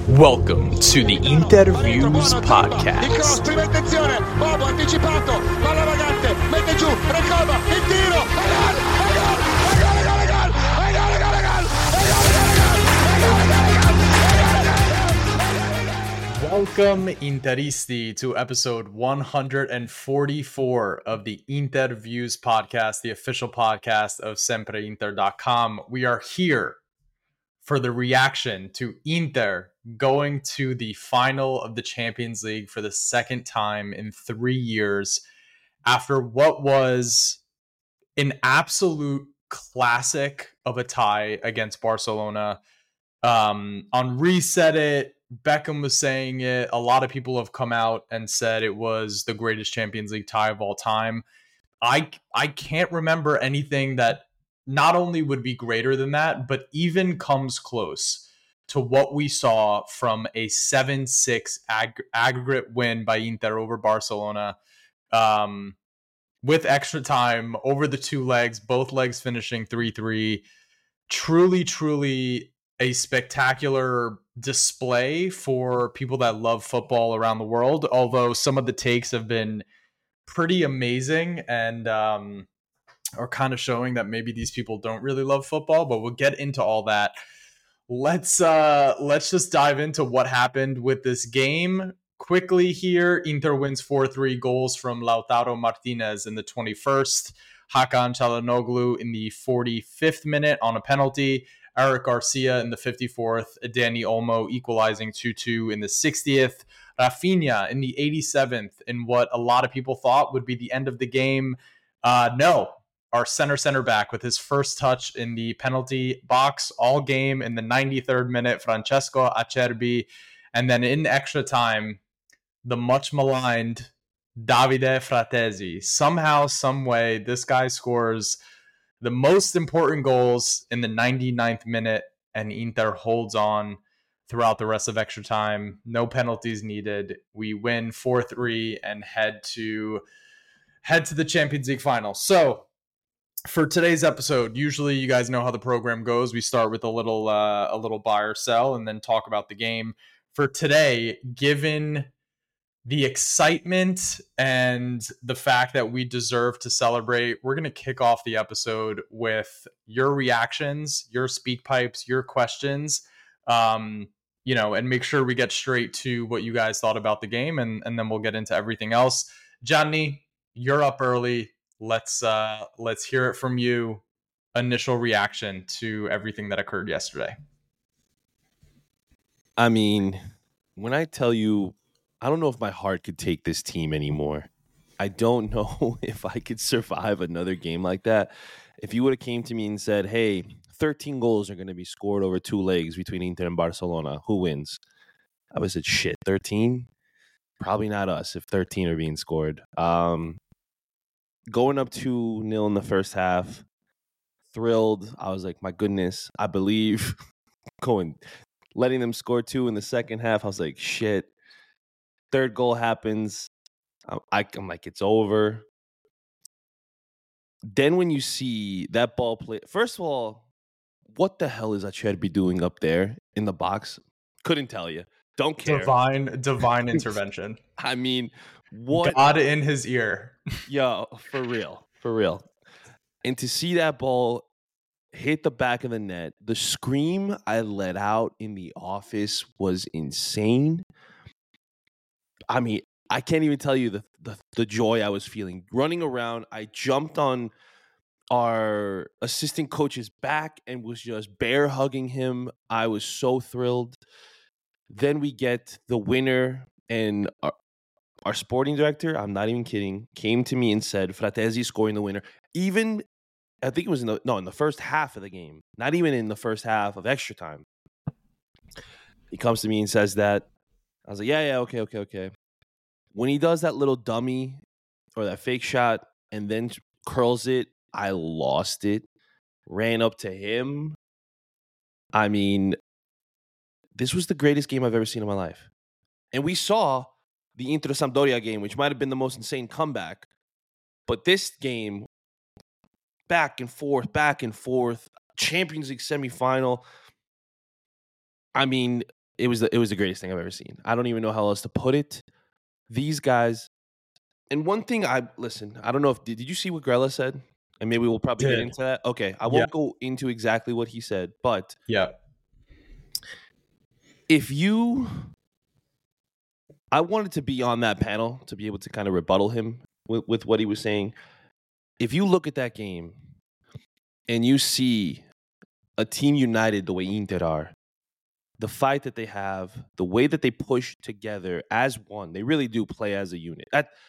Welcome to the Interviews Podcast. Prima attenzione, Bobo anticipato, palla vagante, mette giù, Recoba, il tiro, Welcome, Interisti, to episode 144 of the Interviews Podcast, the official podcast of SempreInter.com. We are here for the reaction to Inter going to the final of the Champions League for the second time in 3 years after what was an absolute classic of a tie against Barcelona. On Reset It, Beckham was saying it. A lot of people have come out and said it was the greatest Champions League tie of all time. I can't remember anything that not only would be greater than that, but even comes close to what we saw from a 7-6 aggregate win by Inter over Barcelona, with extra time over the two legs, both legs finishing 3-3. Truly a spectacular display for people that love football around the world, although some of the takes have been pretty amazing and are kind of showing that maybe these people don't really love football, but we'll get into all that. Let's just dive into what happened with this game quickly here. Inter wins 4-3, goals from Lautaro Martinez in the 21st, Hakan Çalhanoğlu in the 45th minute on a penalty, Eric Garcia in the 54th, Dani Olmo equalizing 2-2 in the 60th, Rafinha in the 87th in what a lot of people thought would be the end of the game. No, our center back with his first touch in the penalty box all game in the 93rd minute, Francesco Acerbi. And then in extra time, the much maligned Davide Fratesi. Somehow, some way, this guy scores the most important goals in the 99th minute, and Inter holds on throughout the rest of extra time. No penalties needed. We win 4-3 and head to the Champions League final. So for today's episode, usually you guys know how the program goes. We start with a little buy or sell and then talk about the game. For today, given the excitement and the fact that we deserve to celebrate, we're going to kick off the episode with your reactions, your speak pipes, your questions, and make sure we get straight to what you guys thought about the game, and then we'll get into everything else. Gianni, you're up early. Let's hear it from you. Initial reaction to everything that occurred yesterday. I mean, when I tell you, I don't know if my heart could take this team anymore. I don't know if I could survive another game like that. If you would have came to me and said, hey, 13 goals are going to be scored over two legs between Inter and Barcelona, who wins? I would have said, shit, 13? Probably not us if 13 are being scored. Going up 2-0 in the first half, thrilled. I was like, my goodness, I believe. Letting them score 2 in the second half, I was like, shit. Third goal happens. I'm like, it's over. Then when you see that ball play, first of all, what the hell is Acerbi doing up there in the box? Couldn't tell you. Don't care. Divine intervention. I mean, what? God in his ear. Yo, for real. And to see that ball hit the back of the net, the scream I let out in the office was insane. I mean, I can't even tell you the joy I was feeling. Running around, I jumped on our assistant coach's back and was just bear hugging him. I was so thrilled. Then we get the winner, and our sporting director, I'm not even kidding, came to me and said, Fratesi scoring the winner. Even, I think it was in the first half of the game. Not even in the first half of extra time. He comes to me and says that. I was like, yeah, okay. When he does that little dummy or that fake shot and then curls it, I lost it. Ran up to him. I mean, this was the greatest game I've ever seen in my life. And we saw the Inter Sampdoria game, which might have been the most insane comeback. But this game, back and forth, Champions League semifinal. I mean, it was the greatest thing I've ever seen. I don't even know how else to put it. These guys, and one thing I don't know if did you see what Grella said? And maybe we'll probably get into that. Okay, I won't go into exactly what he said, but I wanted to be on that panel to be able to kind of rebuttal him with what he was saying. If you look at that game and you see a team united the way Inter are, the fight that they have, the way that they push together as one, they really do play as a unit.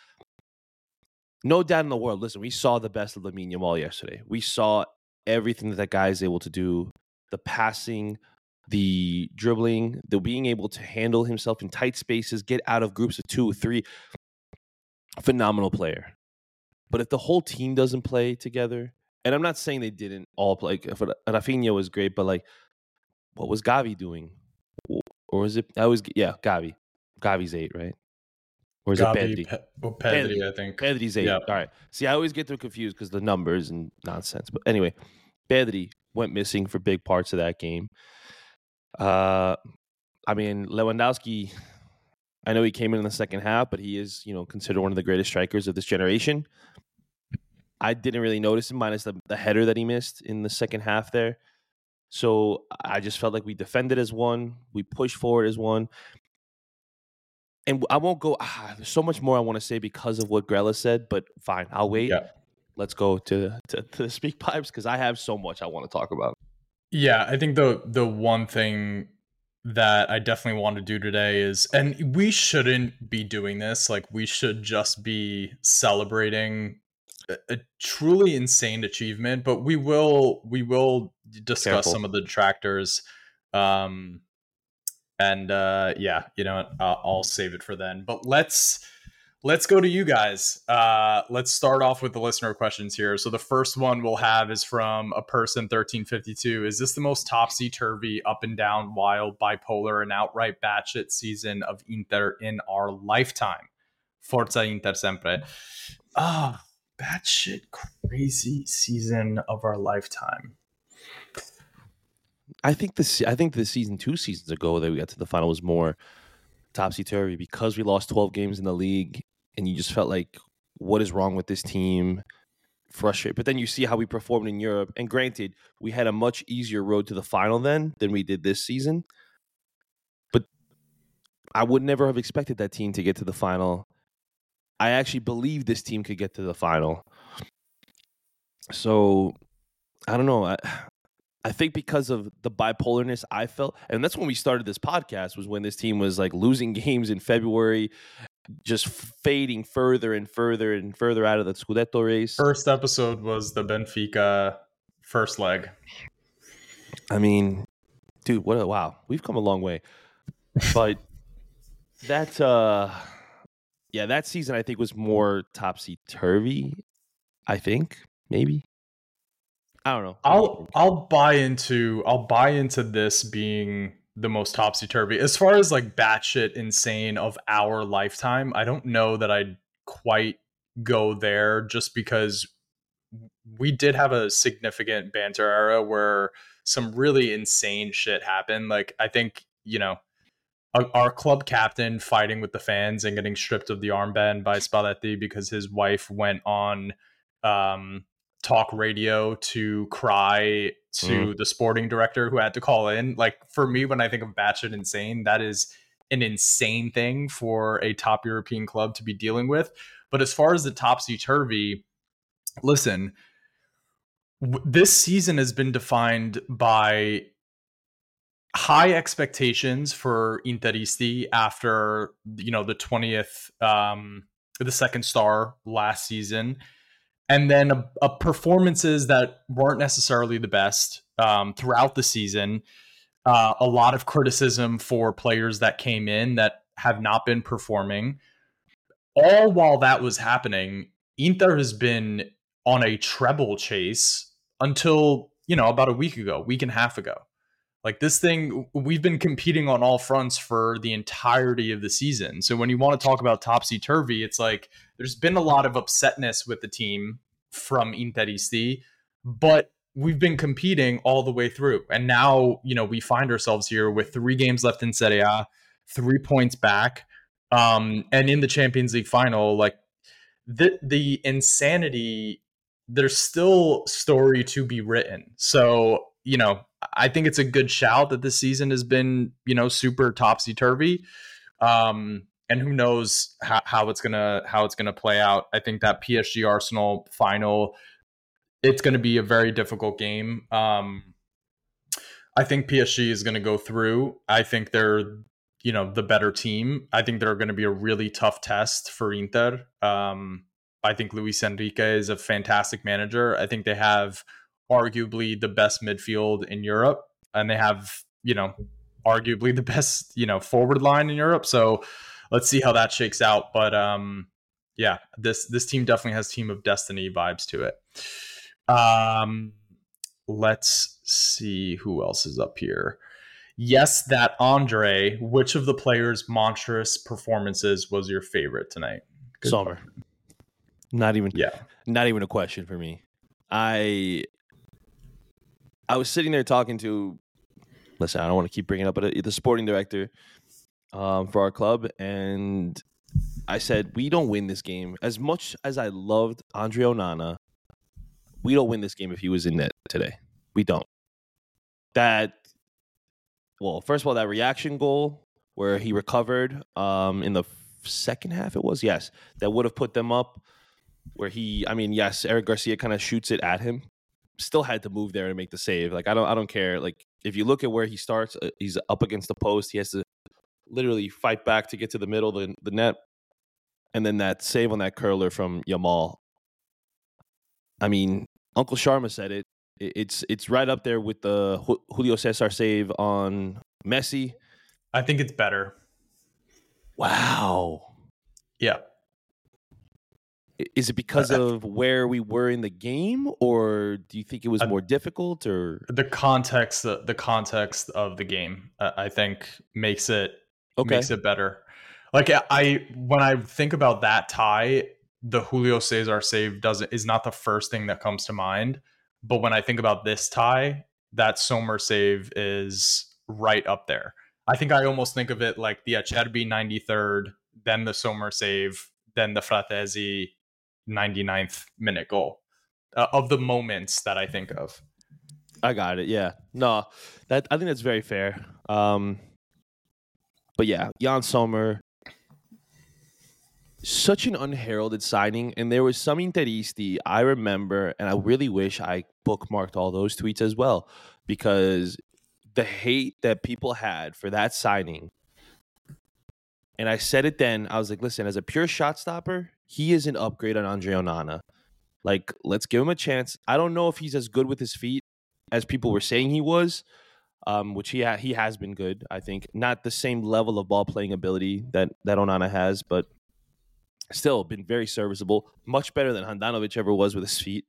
No doubt in the world. Listen, we saw the best of Lamine Yamal yesterday. We saw everything that guy is able to do, the passing, the dribbling, the being able to handle himself in tight spaces, get out of groups of 2 or 3. Phenomenal player. But if the whole team doesn't play together, and I'm not saying they didn't all play, Rafinha was great, but like, what was Gavi doing? Or was it? Gavi. Gavi's 8, right? Or is Gavi, it Pedri? Pedri, I think. Pedri's 8. Yep. All right. See, I always get them confused because the numbers and nonsense. But anyway, Pedri went missing for big parts of that game. I mean, Lewandowski, I know he came in the second half, but he is, considered one of the greatest strikers of this generation. I didn't really notice him, minus the header that he missed in the second half there. So I just felt like we defended as one. We pushed forward as one. And I won't go, there's so much more I want to say because of what Grella said, but fine, I'll wait. Yeah. Let's go to the speak pipes because I have so much I want to talk about. Yeah, I think the one thing that I definitely want to do today is, and we shouldn't be doing this, like we should just be celebrating a truly insane achievement, but we will discuss some of the detractors. I'll save it for then. But let's go to you guys. Let's start off with the listener questions here. So the first one we'll have is from a person 1352. Is this the most topsy-turvy, up and down, wild, bipolar, and outright batshit season of Inter in our lifetime? Forza Inter sempre. Batshit crazy season of our lifetime. I think the season 2 seasons ago that we got to the final was more topsy-turvy because we lost 12 games in the league and you just felt like, what is wrong with this team? Frustrated. But then you see how we performed in Europe. And granted, we had a much easier road to the final then than we did this season. But I would never have expected that team to get to the final. I actually believe this team could get to the final. So, I don't know. I think because of the bipolarness I felt, and that's when we started this podcast, was when this team was like losing games in February, just fading further and further and further out of the Scudetto race. First episode was the Benfica first leg. I mean, dude, wow. We've come a long way. But that season I think was more topsy-turvy, I think, maybe. I don't know. I'll buy into this being the most topsy-turvy. As far as like batshit insane of our lifetime, I don't know that I'd quite go there, just because we did have a significant banter era where some really insane shit happened. Like, I think, our club captain fighting with the fans and getting stripped of the armband by Spalletti because his wife went on talk radio to cry to the sporting director who had to call in. Like, for me, when I think of batshit insane, that is an insane thing for a top European club to be dealing with. But as far as the topsy-turvy, listen, this season has been defined by high expectations for Interisti after, the 20th, the second star last season. And then a performances that weren't necessarily the best throughout the season. A lot of criticism for players that came in that have not been performing. All while that was happening, Inter has been on a treble chase until, about a week and a half ago. Like, this thing, we've been competing on all fronts for the entirety of the season. So when you want to talk about topsy-turvy, it's like there's been a lot of upsetness with the team from Interisti, but we've been competing all the way through. And now, we find ourselves here with 3 games left in Serie A, 3 points back. And in the Champions League final, like the insanity, there's still story to be written. So, I think it's a good shout that this season has been, super topsy-turvy. And who knows how it's gonna play out. I think that PSG Arsenal final, it's going to be a very difficult game. I think PSG is going to go through. I think they're, the better team. I think they're going to be a really tough test for Inter. I think Luis Enrique is a fantastic manager. I think they have arguably the best midfield in Europe, and they have, arguably the best, forward line in Europe. So let's see how that shakes out. But yeah, this team definitely has Team of Destiny vibes to it. Let's see who else is up here. Yes, that Andre. Which of the players' monstrous performances was your favorite tonight? Good Sommer. Question. Not even a question for me. I was sitting there talking to. Listen, I don't want to keep bringing up the sporting director for our club, and I said we don't win this game. As much as I loved Andre Onana, we don't win this game if he was in net today. We don't. First of all, that reaction goal where he recovered in the second half, it was, yes, that would have put them up. Where Eric Garcia kind of shoots it at him. Still had to move there and make the save. Like I don't care. Like if you look at where he starts, he's up against the post. He has to literally fight back to get to the middle of the net, and then that save on that curler from Yamal. I mean, Uncle Sharma said it. It's right up there with the Julio Cesar save on Messi. I think it's better. Wow. Yeah. Is it because of where we were in the game, or do you think it was more difficult, or the context of the game? I think makes it better. Like when I think about that tie, the Julio Cesar save is not the first thing that comes to mind. But when I think about this tie, that Sommer save is right up there. I think I almost think of it like the Acerbi 93rd, then the Sommer save, then the Fratesi 99th minute goal of the moments that I think of. I got it. Yeah. No, I think that's very fair. But yeah, Yann Sommer, such an unheralded signing, and there was some Interisti I remember, and I really wish I bookmarked all those tweets as well, because the hate that people had for that signing, and I said it then, I was like, listen, as a pure shot stopper, he is an upgrade on Andre Onana. Like, let's give him a chance. I don't know if he's as good with his feet as people were saying he was, which he has been good, I think. Not the same level of ball playing ability that Onana has, but still been very serviceable, much better than Handanovic ever was with his feet.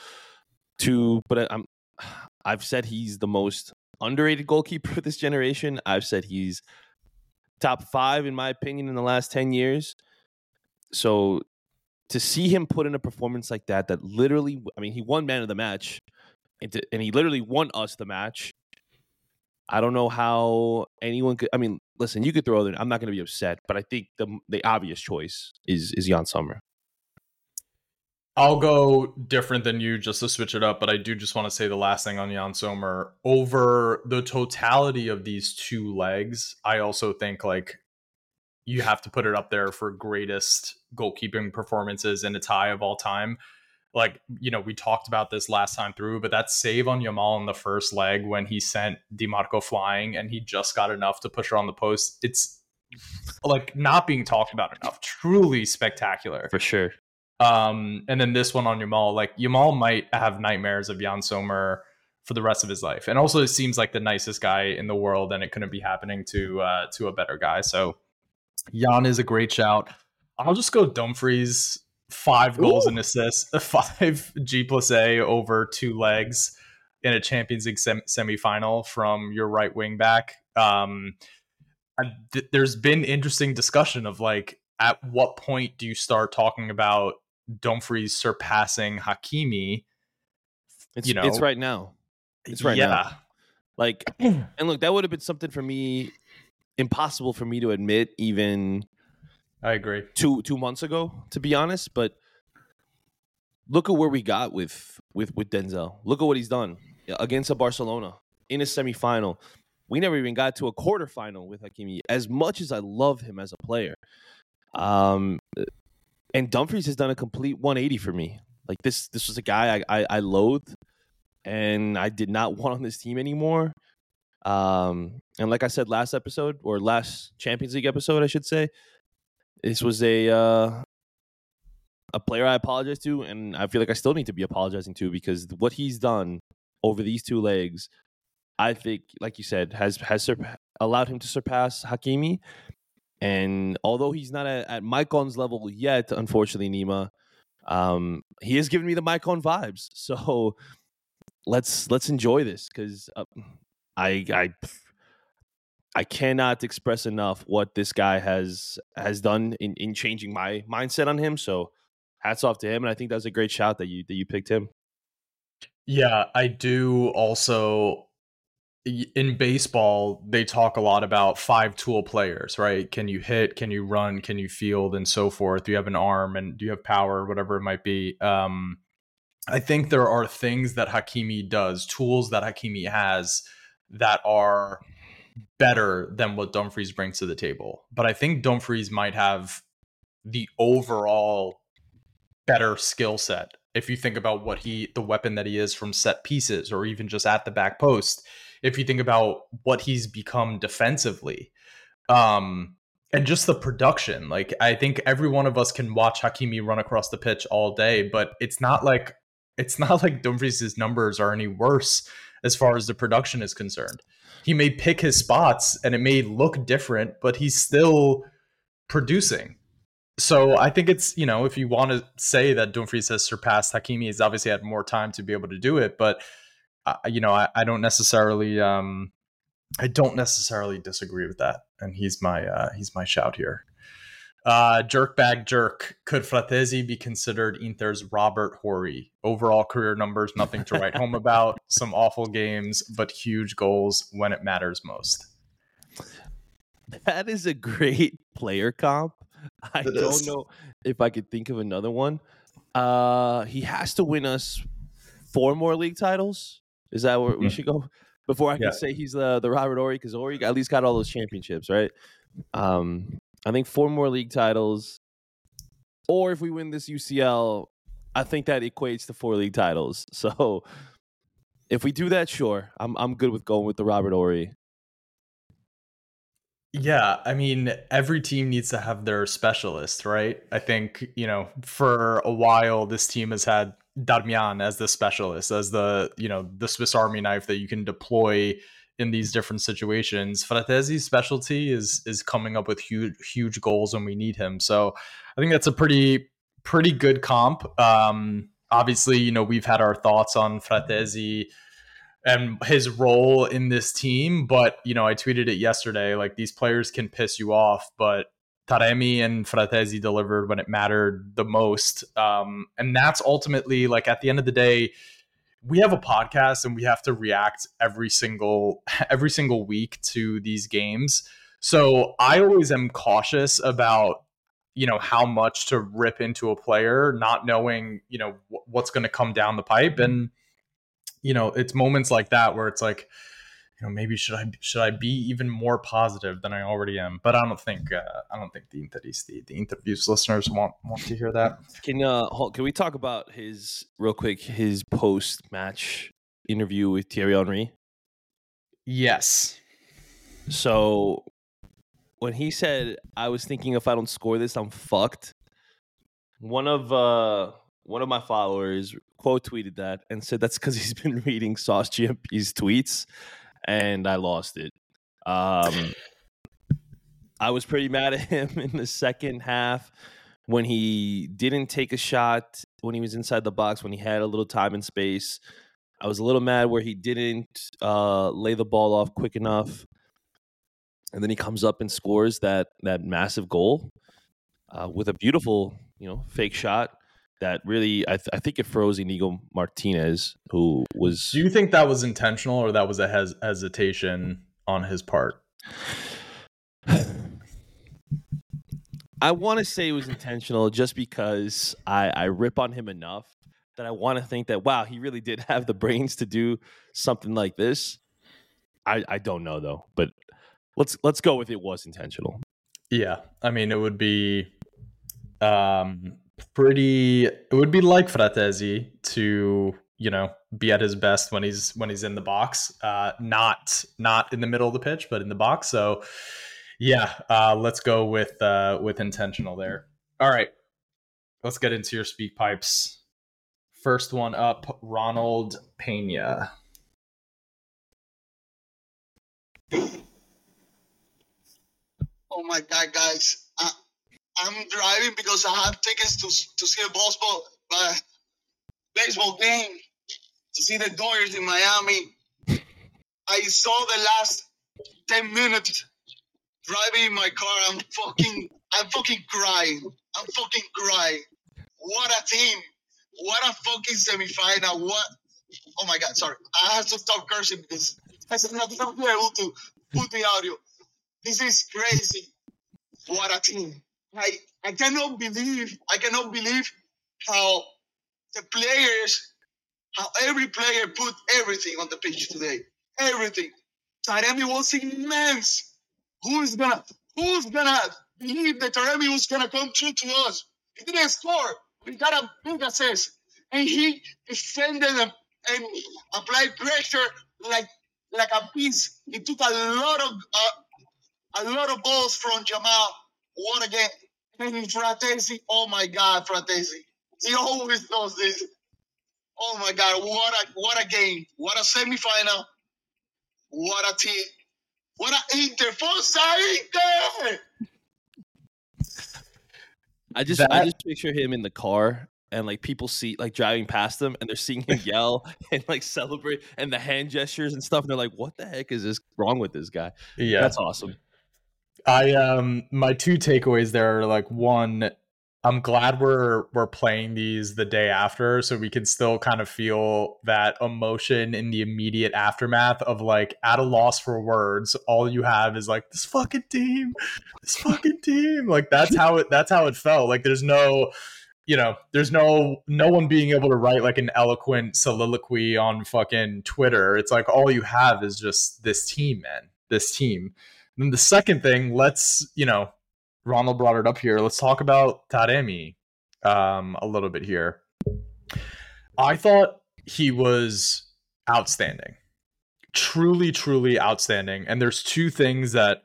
I've said he's the most underrated goalkeeper of this generation. I've said he's top 5 in my opinion in the last 10 years. So to see him put in a performance like that literally, I mean, he won man of the match, and he literally won us the match. I don't know how anyone could. I mean, listen, you could throw other. I'm not going to be upset, but I think the obvious choice is Yann Sommer. I'll go different than you just to switch it up, but I do just want to say the last thing on Yann Sommer. Over the totality of these 2 legs, I also think like you have to put it up there for greatest goalkeeping performances in a tie of all time. Like, we talked about this last time through, but that save on Yamal in the first leg when he sent Di Marco flying and he just got enough to push her on the post, it's like not being talked about enough. Truly spectacular. For sure. And then this one on Yamal, like Yamal might have nightmares of Yann Sommer for the rest of his life. And also it seems like the nicest guy in the world, and it couldn't be happening to a better guy. So Yann is a great shout. I'll just go Dumfries. 5 goals and assists, 5 G+A over 2 legs in a Champions League semifinal from your right wing back. There's been interesting discussion of like, at what point do you start talking about Dumfries surpassing Hakimi It's right now. It's right now. Like, and look, that would have been something for me, impossible for me to admit even I agree. 2 months ago, to be honest. But look at where we got with Denzel. Look at what he's done against a Barcelona in a semifinal. We never even got to a quarterfinal with Hakimi. As much as I love him as a player, and Dumfries has done a complete 180 for me. Like this was a guy I loathed, and I did not want on this team anymore. And like I said last episode, or last Champions League episode, I should say, this was a player I apologize to, and I feel like I still need to be apologizing to, because what he's done over these 2 legs, I think, like you said, has allowed him to surpass Hakimi. And although he's not at Maicon's level yet, unfortunately, Nima, he has given me the Maicon vibes. So let's enjoy this, because I cannot express enough what this guy has done in changing my mindset on him. So hats off to him, and I think that's a great shout that you picked him. Yeah, I do also. In baseball, they talk a lot about 5-tool players, right? Can you hit? Can you run? Can you field? And so forth. Do you have an arm? And do you have power? Whatever it might be. I think there are things that Hakimi does, tools that Hakimi has, that are better than what Dumfries brings to the table. But I think Dumfries might have the overall better skill set. If you think about the weapon that he is from set pieces, or even just at the back post, if you think about what he's become defensively, and just the production, like, I think every one of us can watch Hakimi run across the pitch all day, but it's not like Dumfries' numbers are any worse as far as the production is concerned. He may pick his spots and it may look different, but he's still producing. So I think it's, if you want to say that Dumfries has surpassed Hakimi, he's obviously had more time to be able to do it. But I don't necessarily disagree with that. And he's my shout here. Jerkbag Jerk. Could Fratesi be considered Inter's Robert Horry? Overall career numbers, nothing to write home about. Some awful games, but huge goals when it matters most. That is a great player comp. I don't know if I could think of another one. He has to win us 4 more league titles. Is that where we should go? Before I can say he's the Robert Horry, because Horry at least got all those championships, right? I think 4 more league titles. Or if we win this UCL, I think that equates to 4 league titles. So if we do that, sure. I'm good with going with the Robert Horry. Yeah, I mean, every team needs to have their specialist, right? I think, for a while, this team has had Darmian as the specialist, as the Swiss Army knife that you can deploy in these different situations. Fratesi's specialty is coming up with huge goals when we need him. So I think that's a pretty good comp. Obviously, we've had our thoughts on Fratesi and his role in this team. But, I tweeted it yesterday, like, these players can piss you off, but Taremi and Fratesi delivered when it mattered the most. And that's ultimately, like, at the end of the day, we have a podcast and we have to react every single week to these games. So I always am cautious about, how much to rip into a player, not knowing, what's going to come down the pipe. And, it's moments like that where it's like, maybe should I be even more positive than I already am? But I don't think the interviews listeners want to hear that. Can we talk about his post-match interview with Thierry Henry? Yes. So when he said, "I was thinking if I don't score this, I'm fucked," one of my followers quote tweeted that and said that's because he's been reading Sauce GMP's tweets, and I lost it. I was pretty mad at him in the second half when he didn't take a shot when he was inside the box, when he had a little time and space. I was a little mad where he didn't lay the ball off quick enough, and then he comes up and scores that massive goal with a beautiful, fake shot. that really, I think it froze Inigo Martinez, who was. Do you think that was intentional or that was a hesitation on his part? I want to say it was intentional just because I rip on him enough that I want to think that, wow, he really did have the brains to do something like this. I don't know, though, but let's go with it was intentional. Yeah, I mean, it would be it would be like Fratesi to, be at his best when he's in the box, not in the middle of the pitch, but in the box. So yeah, let's go with intentional there. All right, let's get into your speak pipes. First one up, Ronald Pena. Oh my God, guys! I'm driving because I have tickets to see a baseball game, to see the Dodgers in Miami. I saw the last 10 minutes driving in my car. I'm fucking crying. I'm fucking crying. What a team! What a fucking semifinal! What? Oh my God! Sorry, I have to stop cursing because I said not able to put the audio. This is crazy. What a team! I cannot believe how every player put everything on the pitch today. Everything. Taremi was immense. Who's gonna believe that Taremi was gonna come true to us? He didn't score. We got a big assist, and he defended them and applied pressure like a beast. He took a lot of balls from Jamal. What again? And Fratesi, oh my God, Fratesi. He always does this. Oh my God, what a game. What a semifinal. What a team. What a Inter. Forza Inter! I just picture him in the car and like people see like driving past him and they're seeing him yell and like celebrate and the hand gestures and stuff. And they're like, what the heck is this wrong with this guy? Yeah. That's awesome. My two takeaways there are like, one, I'm glad we're playing these the day after so we can still kind of feel that emotion in the immediate aftermath of like at a loss for words. All you have is like this fucking team. Like that's how it felt. Like there's no one being able to write like an eloquent soliloquy on fucking Twitter. It's like all you have is just this team, man. This team. And then the second thing, Ronald brought it up here. Let's talk about Taremi a little bit here. I thought he was outstanding. Truly, truly outstanding. And there's two things that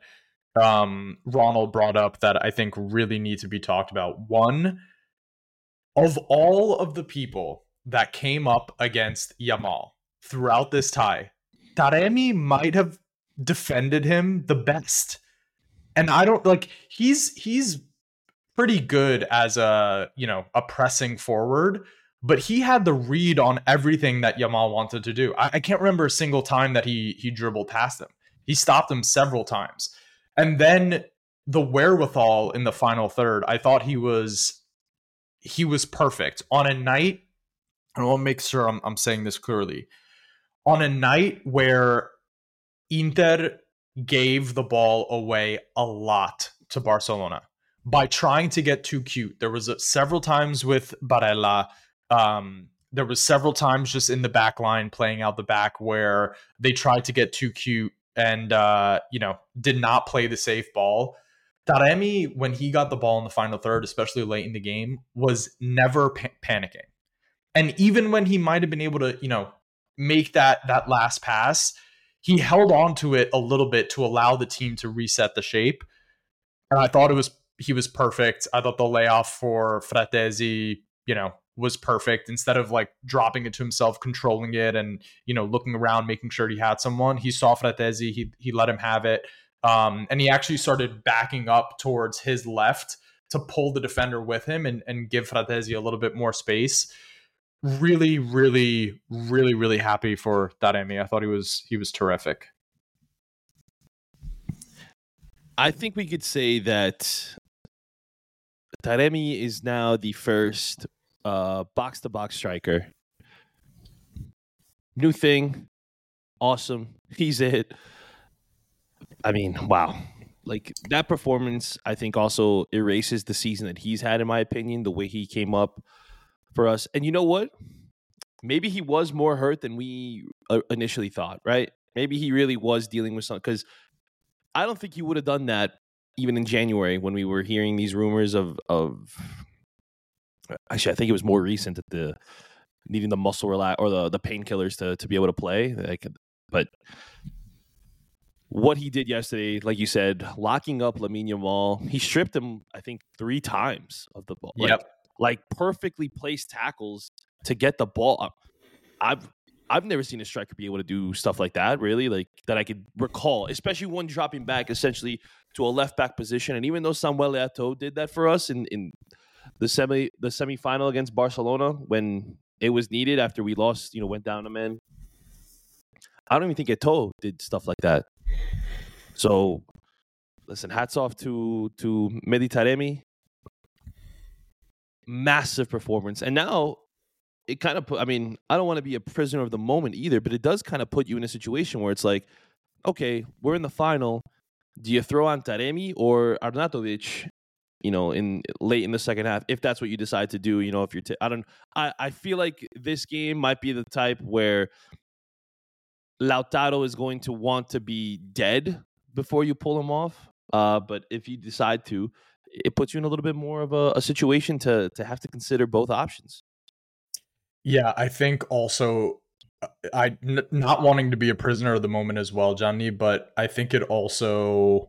Ronald brought up that I think really need to be talked about. One, of all of the people that came up against Yamal throughout this tie, Taremi might have defended him the best. And I don't like he's pretty good as a pressing forward, but he had the read on everything that Yamal wanted to do. I can't remember a single time that he dribbled past him. He stopped him several times. And then the wherewithal in the final third, I thought he was perfect. On a night, and I want to make sure I'm saying this clearly, on a night where Inter gave the ball away a lot to Barcelona by trying to get too cute. There was several times with Barella. There was several times just in the back line playing out the back where they tried to get too cute and did not play the safe ball. Taremi, when he got the ball in the final third, especially late in the game, was never panicking. And even when he might have been able to, make that last pass, he held on to it a little bit to allow the team to reset the shape. And I thought he was perfect. I thought the layoff for Fratesi, was perfect. Instead of like dropping it to himself, controlling it and, looking around, making sure he had someone, he saw Fratesi, he let him have it. And he actually started backing up towards his left to pull the defender with him and give Fratesi a little bit more space. Really, really, really, really happy for Taremi. I thought he was terrific. I think we could say that Taremi is now the first box-to-box striker. New thing. Awesome. He's it. I mean, wow. Like, that performance, I think, also erases the season that he's had, in my opinion, the way he came up for us. And you know what? Maybe he was more hurt than we initially thought, right? Maybe he really was dealing with something, because I don't think he would have done that even in January when we were hearing these rumors of actually, I think it was more recent that the needing the muscle relax or the painkillers to be able to play. But what he did yesterday, like you said, locking up Lamine Yamal, he stripped him, I think, 3 times of the ball. Yep. Like perfectly placed tackles to get the ball up. I've never seen a striker be able to do stuff like that, really, like that I could recall, especially one dropping back essentially to a left back position. And even though Samuel Eto'o did that for us in the semifinal against Barcelona when it was needed after we lost, went down a man, I don't even think Eto'o did stuff like that. So, listen, hats off to Mehdi Taremi. Massive performance. And now it kind of I don't want to be a prisoner of the moment either, but it does kind of put you in a situation where it's like, okay, we're in the final. Do you throw on Taremi or Arnautovic, in late in the second half, if that's what you decide to do, if you're I feel like this game might be the type where Lautaro is going to want to be dead before you pull him off. But if you decide to, it puts you in a little bit more of a situation to have to consider both options. Yeah, I think also not wanting to be a prisoner of the moment as well, Johnny, but I think it also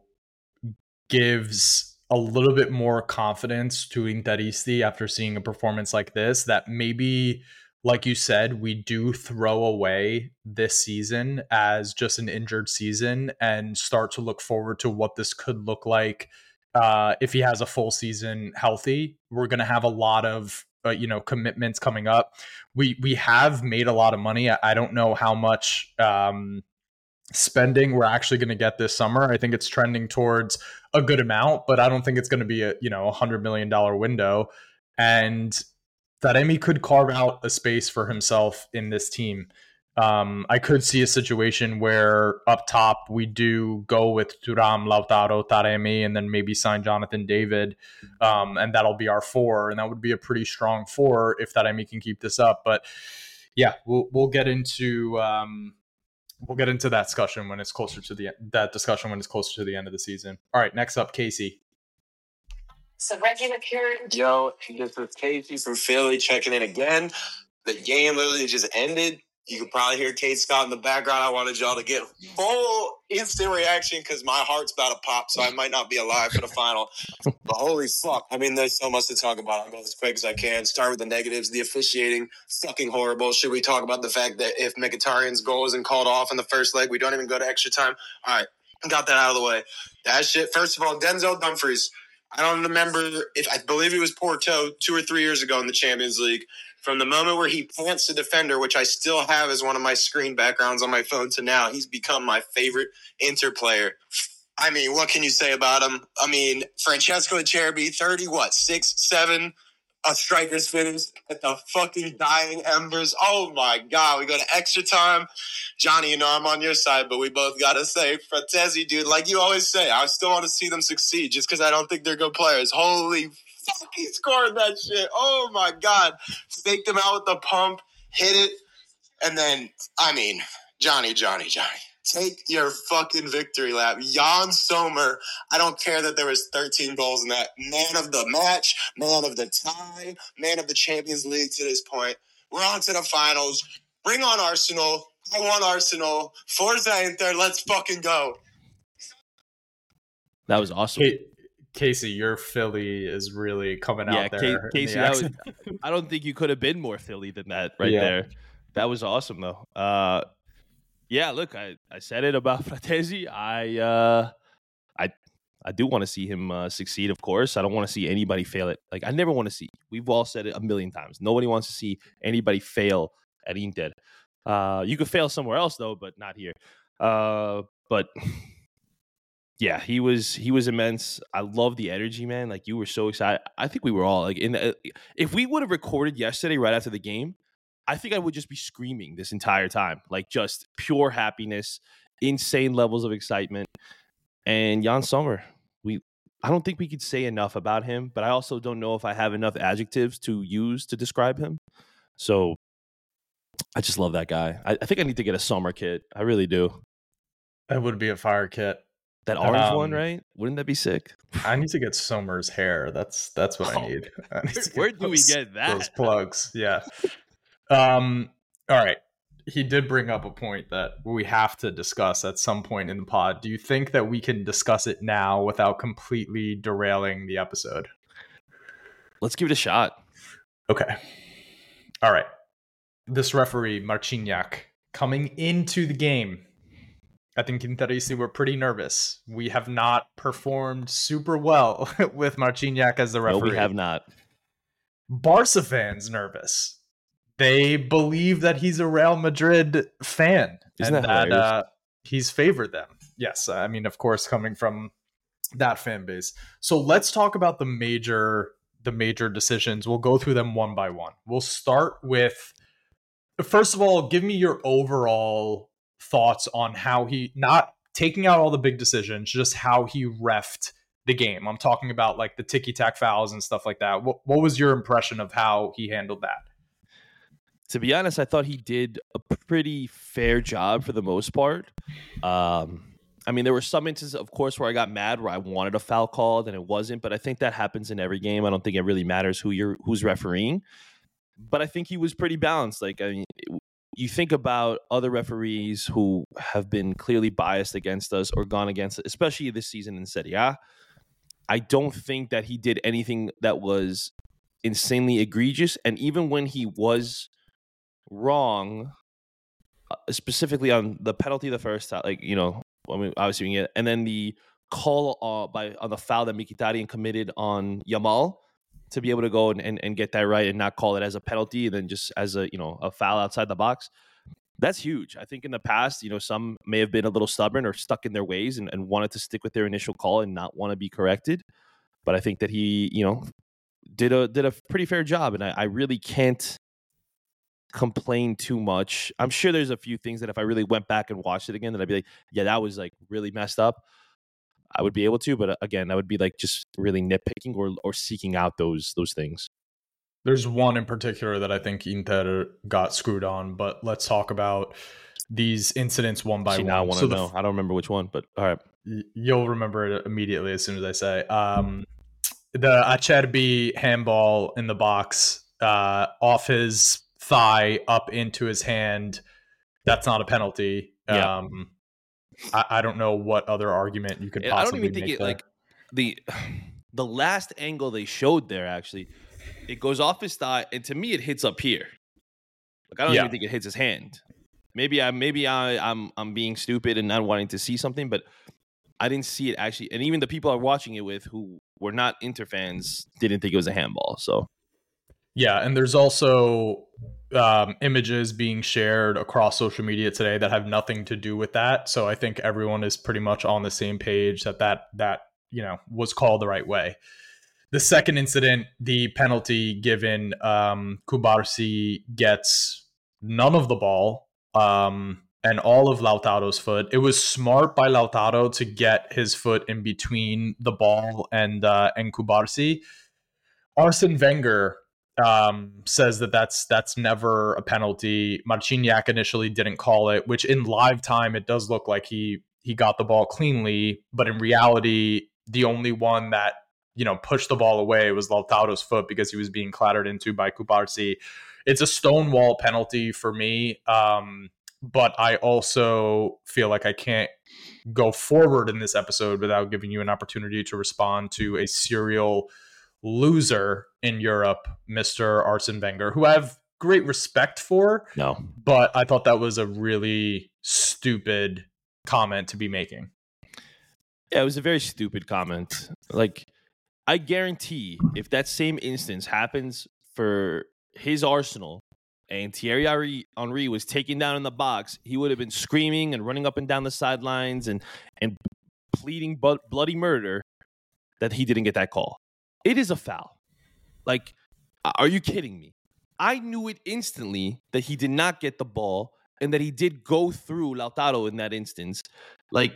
gives a little bit more confidence to Interisti after seeing a performance like this, that maybe, like you said, we do throw away this season as just an injured season and start to look forward to what this could look like if he has a full season healthy. We're going to have a lot of commitments coming up. We have made a lot of money. I don't know how much spending we're actually going to get this summer. I think it's trending towards a good amount, but I don't think it's going to be a $100 million window. And Taremi could carve out a space for himself in this team. I could see a situation where up top we do go with Thuram, Lautaro, Taremi, and then maybe sign Jonathan David, and that'll be our 4, and that would be a pretty strong 4 if Taremi can keep this up. But yeah, we'll get into that discussion when it's closer to the end of the season. All right, next up, Casey. So regular period. Yo, this is Casey from Philly checking in again. The game literally just ended. You could probably hear Kate Scott in the background. I wanted y'all to get full instant reaction because my heart's about to pop, so I might not be alive for the final. But holy fuck. There's so much to talk about. I'll go as quick as I can. Start with the negatives. The officiating, fucking horrible. Should we talk about the fact that if Mkhitaryan's goal isn't called off in the first leg, we don't even go to extra time? All right, got that out of the way. That shit, first of all, Denzel Dumfries. I don't remember I believe it was Porto 2 or 3 years ago in the Champions League. From the moment where he plants the defender, which I still have as one of my screen backgrounds on my phone, to now, he's become my favorite Inter player. What can you say about him? Francesco Acerbi, 6, 7, a striker's finish at the fucking dying embers. Oh my God, we go to extra time. Johnny, I'm on your side, but we both got to say, Fratesi, dude, like you always say, I still want to see them succeed just because I don't think they're good players. Holy fuck, he scored that shit. Oh my God. Faked him out with the pump, hit it, and then, Johnny. Take your fucking victory lap. Jan Sommer, I don't care that there was 13 goals in that. Man of the match, man of the tie, man of the Champions League to this point. We're on to the finals. Bring on Arsenal. I want Arsenal. Forza Inter, let's fucking go. That was awesome. Casey, your Philly is really coming out there. Casey, I don't think you could have been more Philly than that there. That was awesome, though. Yeah, look, I said it about Fratesi. I do want to see him succeed, of course. I don't want to see anybody fail it. Like, I never want to see. We've all said it a million times. Nobody wants to see anybody fail at Inter. You could fail somewhere else, though, but not here. But Yeah, he was immense. I love the energy, man. Like, you were so excited. I think we were all like if we would have recorded yesterday right after the game, I think I would just be screaming this entire time. Like, just pure happiness, insane levels of excitement. And Jan Sommer, I don't think we could say enough about him, but I also don't know if I have enough adjectives to use to describe him. So I just love that guy. I think I need to get a Sommer kit. I really do. That would be a fire kit. That orange one, right? Wouldn't that be sick? I need to get Sommer's hair. That's what I need. Where do we get that? Those plugs. Yeah. All right. He did bring up a point that we have to discuss at some point in the pod. Do you think that we can discuss it now without completely derailing the episode? Let's give it a shot. Okay. All right. This referee, Marciniak, coming into the game, I think Interisi were pretty nervous. We have not performed super well with Marciniak as the referee. No, we have not. Barca fans nervous. They believe that he's a Real Madrid fan. Isn't and that he's favored them. Yes, I mean, of course, coming from that fan base. So let's talk about the major decisions. We'll go through them one by one. We'll start with, first of all, give me your overall thoughts on how he, not taking out all the big decisions, just how he reffed the game. I'm talking about like the ticky-tack fouls and stuff like that. What was your impression of how he handled that? To be honest, I thought he did a pretty fair job for the most part. I mean, there were some instances, of course, where I got mad, where I wanted a foul called and it wasn't. But I think that happens in every game. I don't think it really matters who's refereeing. But I think he was pretty balanced. Like, I mean, you think about other referees who have been clearly biased against us or gone against us, especially this season in Serie A. I don't think that he did anything that was insanely egregious. And even when he was wrong, specifically on the penalty the first time, like, you know, I mean, obviously we get, and then the call on the foul that Mkhitaryan committed on Yamal, to be able to go and get that right and not call it as a penalty and then just as a, you know, a foul outside the box. That's huge. I think in the past, you know, some may have been a little stubborn or stuck in their ways and wanted to stick with their initial call and not want to be corrected. But I think that he, you know, did a pretty fair job, and I really can't complain too much. I'm sure there's a few things that if I really went back and watched it again, that I'd be like, yeah, that was like really messed up. I would be able to, but again, I would be like just really nitpicking or seeking out those things. There's one in particular that I think Inter got screwed on, but let's talk about these incidents one by one. Now I want to know. I don't remember which one, but all right. You'll remember it immediately as soon as I say. The Acerbi handball in the box, off his thigh up into his hand. That's not a penalty. Yeah. I don't know what other argument you could possibly make. I don't even think it, like the last angle they showed there, actually, it goes off his thigh, and to me it hits up here. Like, I don't even think it hits his hand. Maybe I'm being stupid and not wanting to see something, but I didn't see it actually. And even the people I'm watching it with who were not Inter fans didn't think it was a handball. So yeah, and there's also images being shared across social media today that have nothing to do with that. So I think everyone is pretty much on the same page that you know was called the right way. The second incident, the penalty given, Cubarsí gets none of the ball and all of Lautaro's foot. It was smart by Lautaro to get his foot in between the ball and Cubarsí. Arsene Wenger says that's never a penalty. Marciniak initially didn't call it, which in live time it does look like he got the ball cleanly, but in reality the only one that, you know, pushed the ball away was Lautaro's foot because he was being clattered into by Cubarsí. It's a stonewall penalty for me, but I also feel like I can't go forward in this episode without giving you an opportunity to respond to a serial loser in Europe, Mr. Arsene Wenger, who I have great respect for. No, but I thought that was a really stupid comment to be making. Yeah, it was a very stupid comment. Like, I guarantee if that same instance happens for his Arsenal and Thierry Henry was taken down in the box, he would have been screaming and running up and down the sidelines and pleading bloody murder that he didn't get that call. It is a foul. Like, are you kidding me? I knew it instantly that he did not get the ball and that he did go through Lautaro in that instance. Like,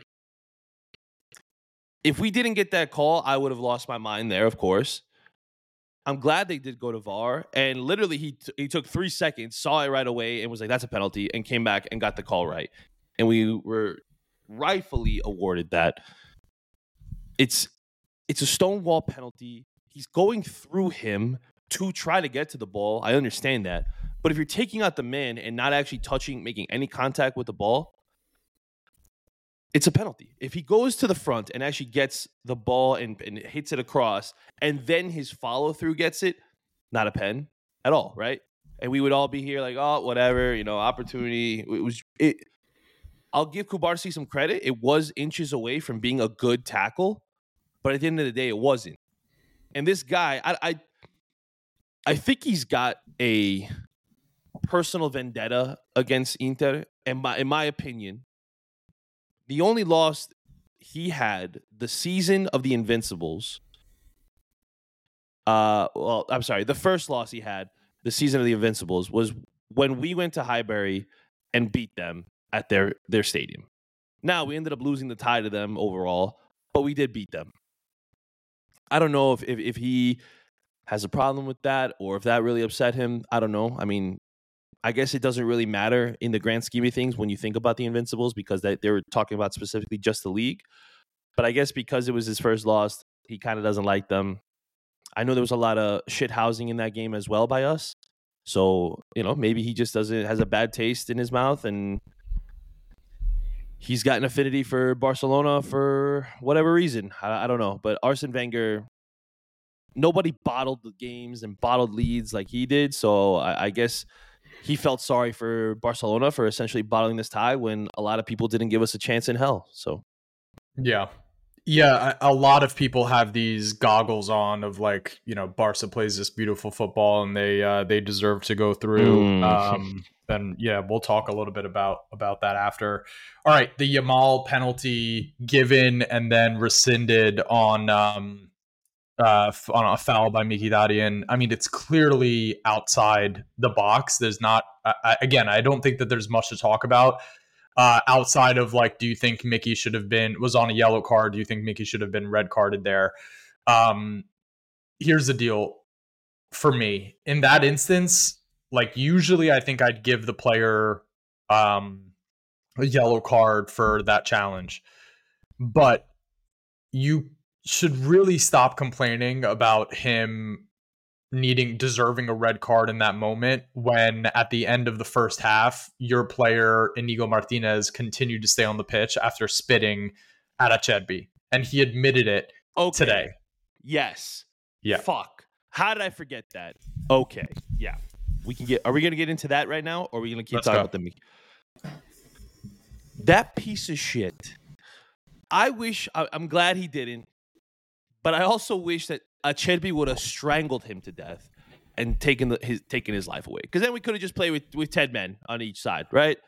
if we didn't get that call, I would have lost my mind there, of course. I'm glad they did go to VAR. And literally, he took 3 seconds, saw it right away, and was like, that's a penalty, and came back and got the call right. And we were rightfully awarded that. It's a stonewall penalty. He's going through him to try to get to the ball. I understand that. But if you're taking out the man and not actually making any contact with the ball, it's a penalty. If he goes to the front and actually gets the ball and hits it across, and then his follow-through gets it, not a pen at all, right? And we would all be here like, oh, whatever, opportunity. I'll give Cubarsí some credit. It was inches away from being a good tackle, but at the end of the day, it wasn't. And this guy, I think he's got a personal vendetta against Inter. And in my opinion, the only loss he had the season of the Invincibles. The first loss he had the season of the Invincibles was when we went to Highbury and beat them at their stadium. Now, we ended up losing the tie to them overall, but we did beat them. I don't know if he has a problem with that or if that really upset him. I don't know. I mean, I guess it doesn't really matter in the grand scheme of things when you think about the Invincibles because they were talking about specifically just the league. But I guess because it was his first loss, he kind of doesn't like them. I know there was a lot of shit housing in that game as well by us. So, maybe he just has a bad taste in his mouth and he's got an affinity for Barcelona for whatever reason. I don't know. But Arsene Wenger, nobody bottled the games and bottled leads like he did. So I guess he felt sorry for Barcelona for essentially bottling this tie when a lot of people didn't give us a chance in hell. So, yeah. Yeah, a lot of people have these goggles on of like, Barca plays this beautiful football and they deserve to go through. And yeah, we'll talk a little bit about that after. All right, the Yamal penalty given and then rescinded on a foul by Mkhitaryan. I mean, it's clearly outside the box. There's not, again, I don't think that there's much to talk about. Outside of like, do you think Mickey was on a yellow card? Do you think Mickey should have been red carded there? Here's the deal for me. In that instance, like usually I think I'd give the player a yellow card for that challenge. But you should really stop complaining about him deserving a red card in that moment when at the end of the first half, your player, Inigo Martinez, continued to stay on the pitch after spitting at Acerbi. And he admitted it today. Yes. Yeah. Fuck. How did I forget that? Okay. Yeah. Are we going to get into that right now? Or are we going to keep talking about them? That piece of shit. I'm glad he didn't. But I also wish that Acerbi would have strangled him to death and taken his life away. Because then we could have just played with 10 men on each side, right?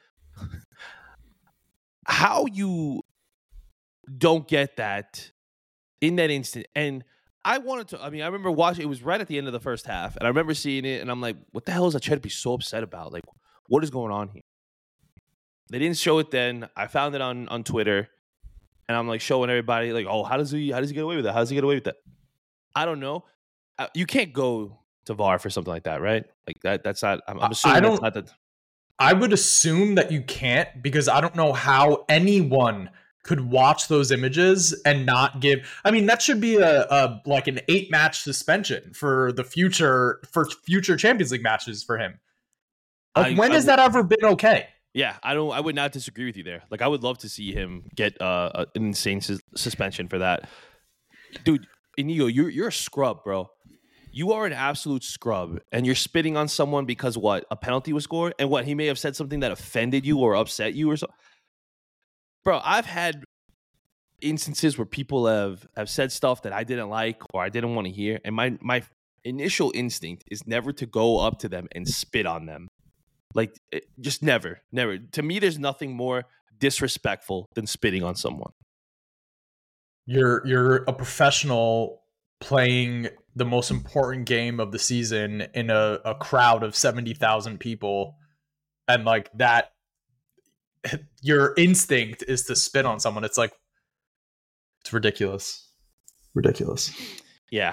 How you don't get that in that instant. And I remember watching, it was right at the end of the first half. And I remember seeing it and I'm like, what the hell is Acerbi so upset about? Like, what is going on here? They didn't show it then. I found it on Twitter. And I'm like showing everybody like, oh, how does he get away with that? How does he get away with that? I don't know. You can't go to VAR for something like that, right? Like that's not. I'm assuming that's not that. I would assume that you can't because I don't know how anyone could watch those images and not give. I mean, that should be a like an 8-match suspension for future Champions League matches for him. Like, when has that ever been okay? Yeah, I would not disagree with you there. Like, I would love to see him get an insane suspension for that. Dude, Inigo, you're a scrub, bro. You are an absolute scrub, and you're spitting on someone because what? A penalty was scored? And what? He may have said something that offended you or upset you or so. Bro, I've had instances where people have said stuff that I didn't like or I didn't want to hear, and my initial instinct is never to go up to them and spit on them. Like, just never. To me, there's nothing more disrespectful than spitting on someone. You're a professional playing the most important game of the season in a crowd of 70,000 people, and like that, your instinct is to spit on someone. It's like, it's ridiculous. Ridiculous. Yeah,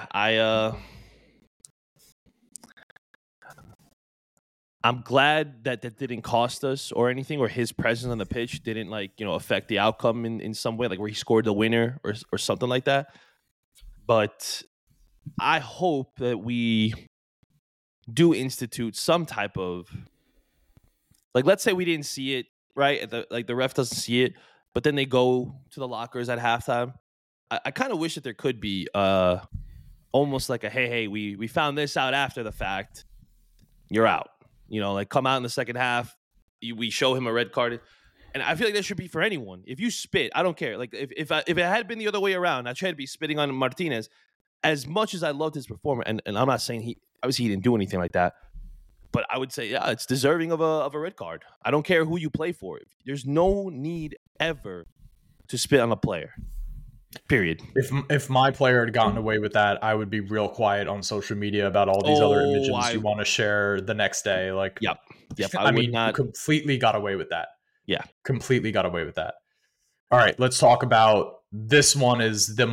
I'm glad that didn't cost us or anything, or his presence on the pitch didn't affect the outcome in some way, like where he scored the winner or something like that. But I hope that we do institute some type of, like, let's say we didn't see it, right? The ref doesn't see it, but then they go to the lockers at halftime. I kind of wish that there could be almost like a, hey, we found this out after the fact. You're out. Like come out in the second half. We show him a red card. And I feel like that should be for anyone. If you spit, I don't care. Like if it had been the other way around, I tried to be spitting on Martinez. As much as I loved his performance, and I'm not saying he didn't do anything like that, but I would say, yeah, it's deserving of a red card. I don't care who you play for. There's no need ever to spit on a player. Period. If my player had gotten away with that, I would be real quiet on social media about all these other images you want to share the next day. Like, yep. I mean, completely got away with that. Yeah, completely got away with that. All right, let's talk about this one. Is the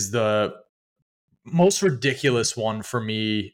most ridiculous one for me.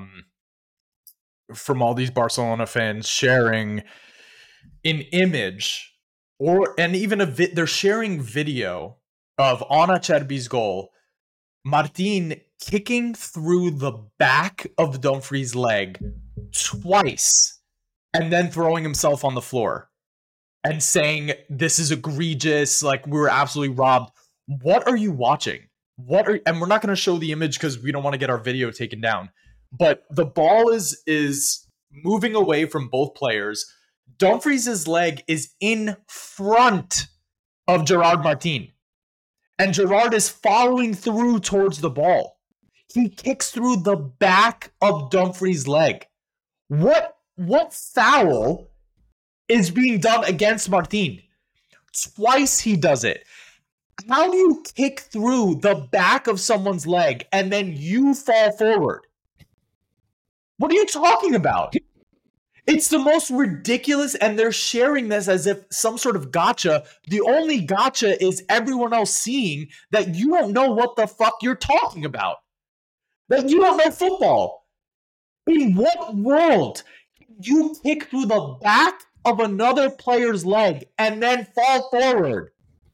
From all these Barcelona fans sharing an image, and even they're sharing video of on Acerbi's goal, Martin kicking through the back of Dumfries' leg twice and then throwing himself on the floor and saying, this is egregious, like we were absolutely robbed. What are you watching? And we're not going to show the image because we don't want to get our video taken down. But the ball is moving away from both players. Dumfries' leg is in front of Gerard Martin. And Gerard is following through towards the ball. He kicks through the back of Dumfries' leg. What foul is being done against Martin? Twice he does it. How do you kick through the back of someone's leg and then you fall forward? What are you talking about? It's the most ridiculous, and they're sharing this as if some sort of gotcha. The only gotcha is everyone else seeing that you don't know what the fuck you're talking about. That you don't know football. In what world can you kick through the back of another player's leg and then fall forward?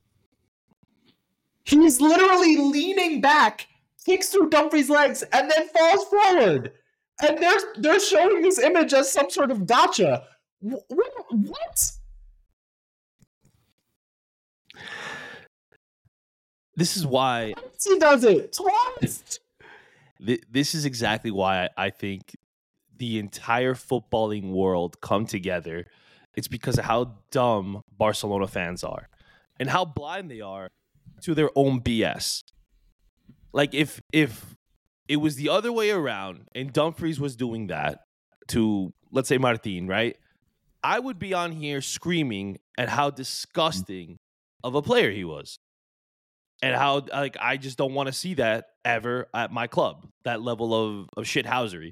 He's literally leaning back, kicks through Dumfries' legs, and then falls forward. And they're showing this image as some sort of gotcha. What? This is why he does it twice. This is exactly why I think the entire footballing world come together. It's because of how dumb Barcelona fans are and how blind they are to their own BS. Like if it was the other way around and Dumfries was doing that to, let's say, Martin, right? I would be on here screaming at how disgusting of a player he was. And how, like, I just don't want to see that ever at my club, that level of shithousery.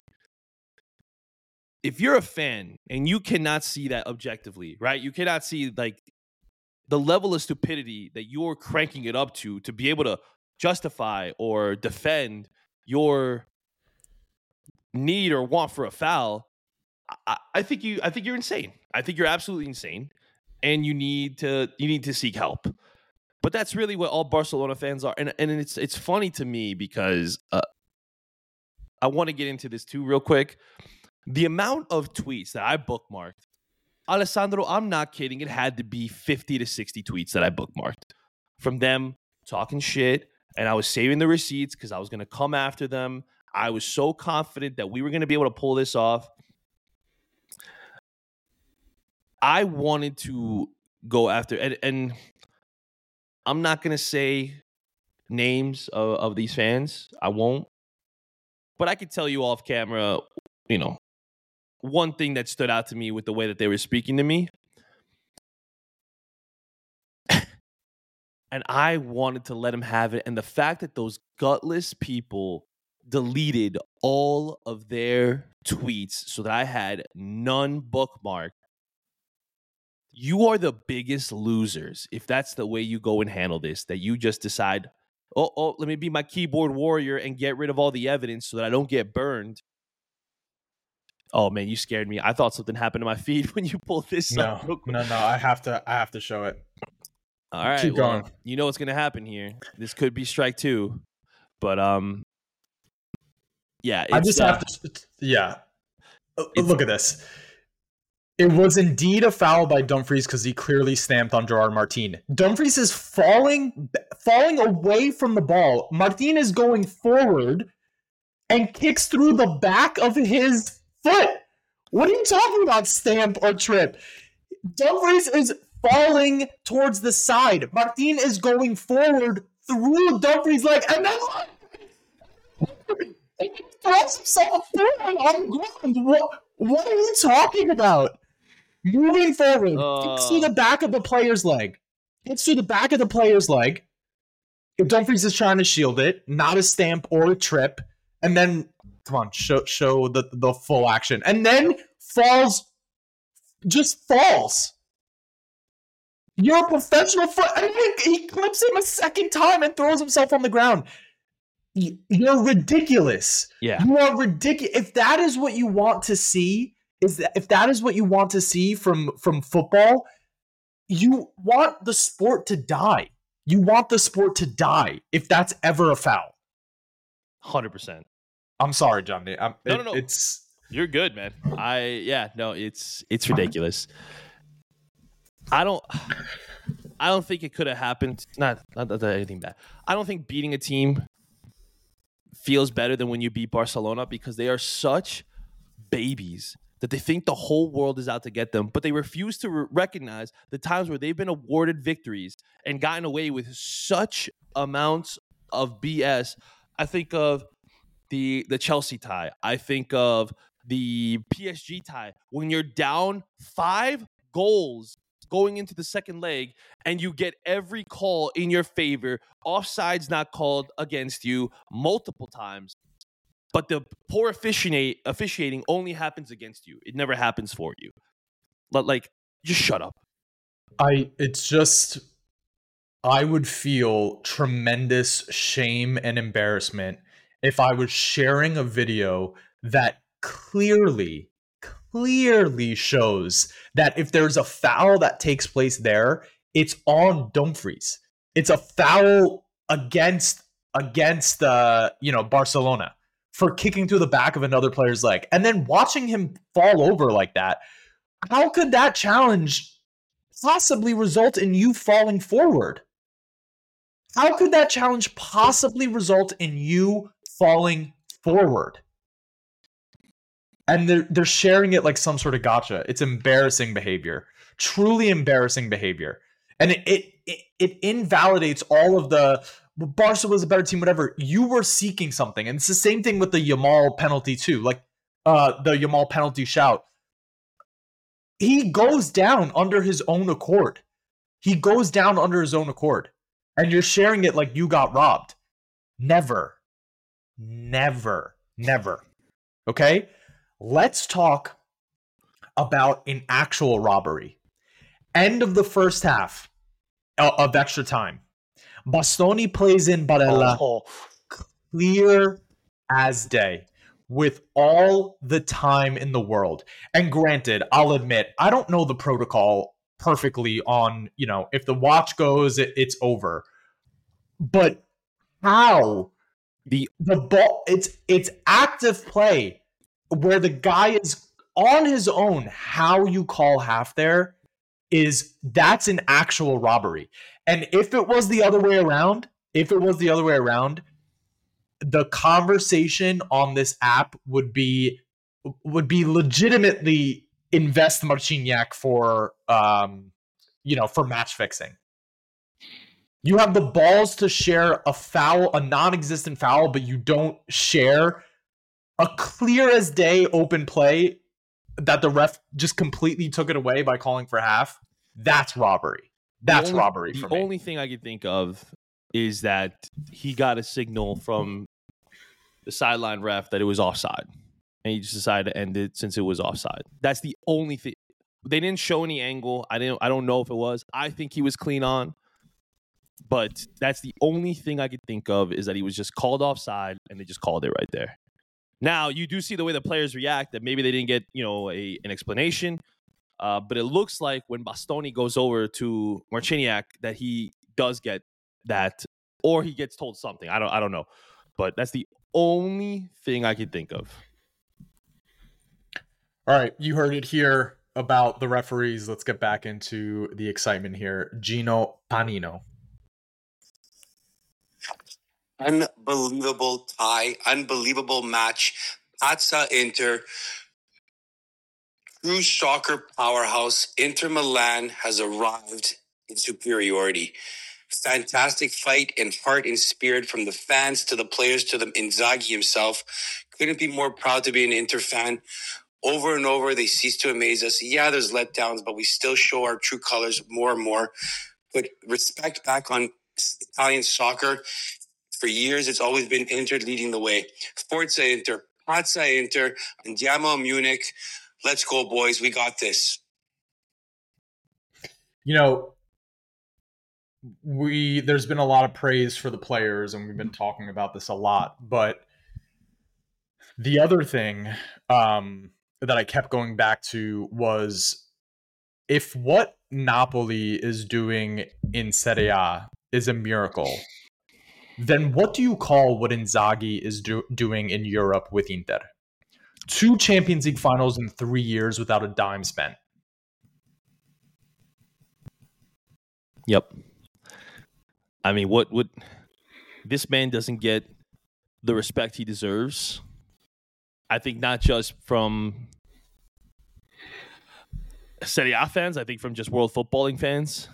If you're a fan and you cannot see that objectively, right? You cannot see, like, the level of stupidity that you're cranking it up to be able to justify or defend your need or want for a foul, I think you're insane. I think you're absolutely insane, and you need to seek help. But that's really what all Barcelona fans are, and it's funny to me because I want to get into this too real quick. The amount of tweets that I bookmarked, Alessandro, I'm not kidding. It had to be 50 to 60 tweets that I bookmarked from them talking shit. And I was saving the receipts because I was going to come after them. I was so confident that we were going to be able to pull this off. I wanted to go after, and I'm not going to say names of these fans. I won't. But I could tell you off camera, one thing that stood out to me with the way that they were speaking to me. and I wanted to let him have it. And the fact that those gutless people deleted all of their tweets so that I had none bookmarked. You are the biggest losers if that's the way you go and handle this, that you just decide, let me be my keyboard warrior and get rid of all the evidence so that I don't get burned. Oh man, you scared me. I thought something happened to my feed when you pulled this up. No, I have to show it. All right, keep going. You know what's gonna happen here. This could be strike 2, but yeah. I just have to. Yeah, look at this. It was indeed a foul by Dumfries because he clearly stamped on Gerard Martin. Dumfries is falling away from the ball. Martin is going forward and kicks through the back of his foot. What are you talking about, stamp or trip? Dumfries is falling towards the side. Martin is going forward through Dumfries' leg, and then he throws himself forward on the ground. What are you talking about? Moving forward, kicks through the back of the player's leg. Kicks through the back of the player's leg. If Dumfries is trying to shield it, not a stamp or a trip, and then come on, show the full action, and then falls. You're a professional and he clips him a second time and throws himself on the ground. You're ridiculous. Yeah, you are ridiculous. If that is what you want to see, if that is what you want to see from football, you want the sport to die. You want the sport to die if that's ever a foul. 100%. I'm sorry, Johnny. No. It's you're good, man. It's ridiculous. I don't think it could have happened. Not anything bad. I don't think beating a team feels better than when you beat Barcelona because they are such babies that they think the whole world is out to get them, but they refuse to recognize the times where they've been awarded victories and gotten away with such amounts of BS. I think of the Chelsea tie. I think of the PSG tie. When you're down 5 goals going into the second leg and you get every call in your favor, offside's not called against you multiple times, but the poor officiating only happens against you. It never happens for you. But just shut up. I would feel tremendous shame and embarrassment if I was sharing a video that clearly shows that if there's a foul that takes place there, it's on Dumfries. It's a foul against Barcelona for kicking through the back of another player's leg. And then watching him fall over like that, how could that challenge possibly result in you falling forward? How could that challenge possibly result in you falling forward? And they're sharing it like some sort of gotcha. It's embarrassing behavior. Truly embarrassing behavior. And it invalidates all of the Barca was a better team, whatever. You were seeking something. And it's the same thing with the Yamal penalty too. The Yamal penalty shout. He goes down under his own accord. And you're sharing it like you got robbed. Never. Okay? Let's talk about an actual robbery. End of the first half of extra time. Bastoni plays in Barella clear as day with all the time in the world. And granted, I'll admit, I don't know the protocol perfectly on, if the watch goes, it's over. But how the ball, it's active play where the guy is on his own. How you call half there that's an actual robbery. And if it was the other way around, the conversation on this app would be legitimately invest Marciniak for match fixing. You have the balls to share a foul, a non-existent foul, but you don't share a clear as day open play that the ref just completely took it away by calling for half. That's robbery. That's robbery for me. The only thing I could think of is that he got a signal from the sideline ref that it was offside, and he just decided to end it since it was offside. That's the only thing. They didn't show any angle. I don't know if it was. I think he was clean on, but that's the only thing I could think of is that he was just called offside, and they just called it right there. Now you do see the way the players react that maybe they didn't get an explanation, but it looks like when Bastoni goes over to Marciniak that he does get that, or he gets told something. I don't know, but that's the only thing I can think of. All right, you heard it here about the referees. Let's get back into the excitement here. Gino Panino. Unbelievable tie, unbelievable match. Pazza Inter, true soccer powerhouse. Inter Milan has arrived in superiority. Fantastic fight and heart and spirit from the fans to the players to the Inzaghi himself. Couldn't be more proud to be an Inter fan. Over and over, they cease to amaze us. Yeah, there's letdowns, but we still show our true colors more and more. Put respect back on Italian soccer. For years, it's always been Inter leading the way. Forza Inter, Pazza Inter, Andiamo Munich. Let's go, boys. We got this. There's been a lot of praise for the players, and we've been talking about this a lot. But the other thing that I kept going back to was, if what Napoli is doing in Serie A is a miracle, then what do you call what Inzaghi is doing in Europe with Inter? 2 Champions League finals in 3 years without a dime spent. Yep. I mean, what this man doesn't get the respect he deserves. I think not just from Serie A fans, I think from just world footballing fans.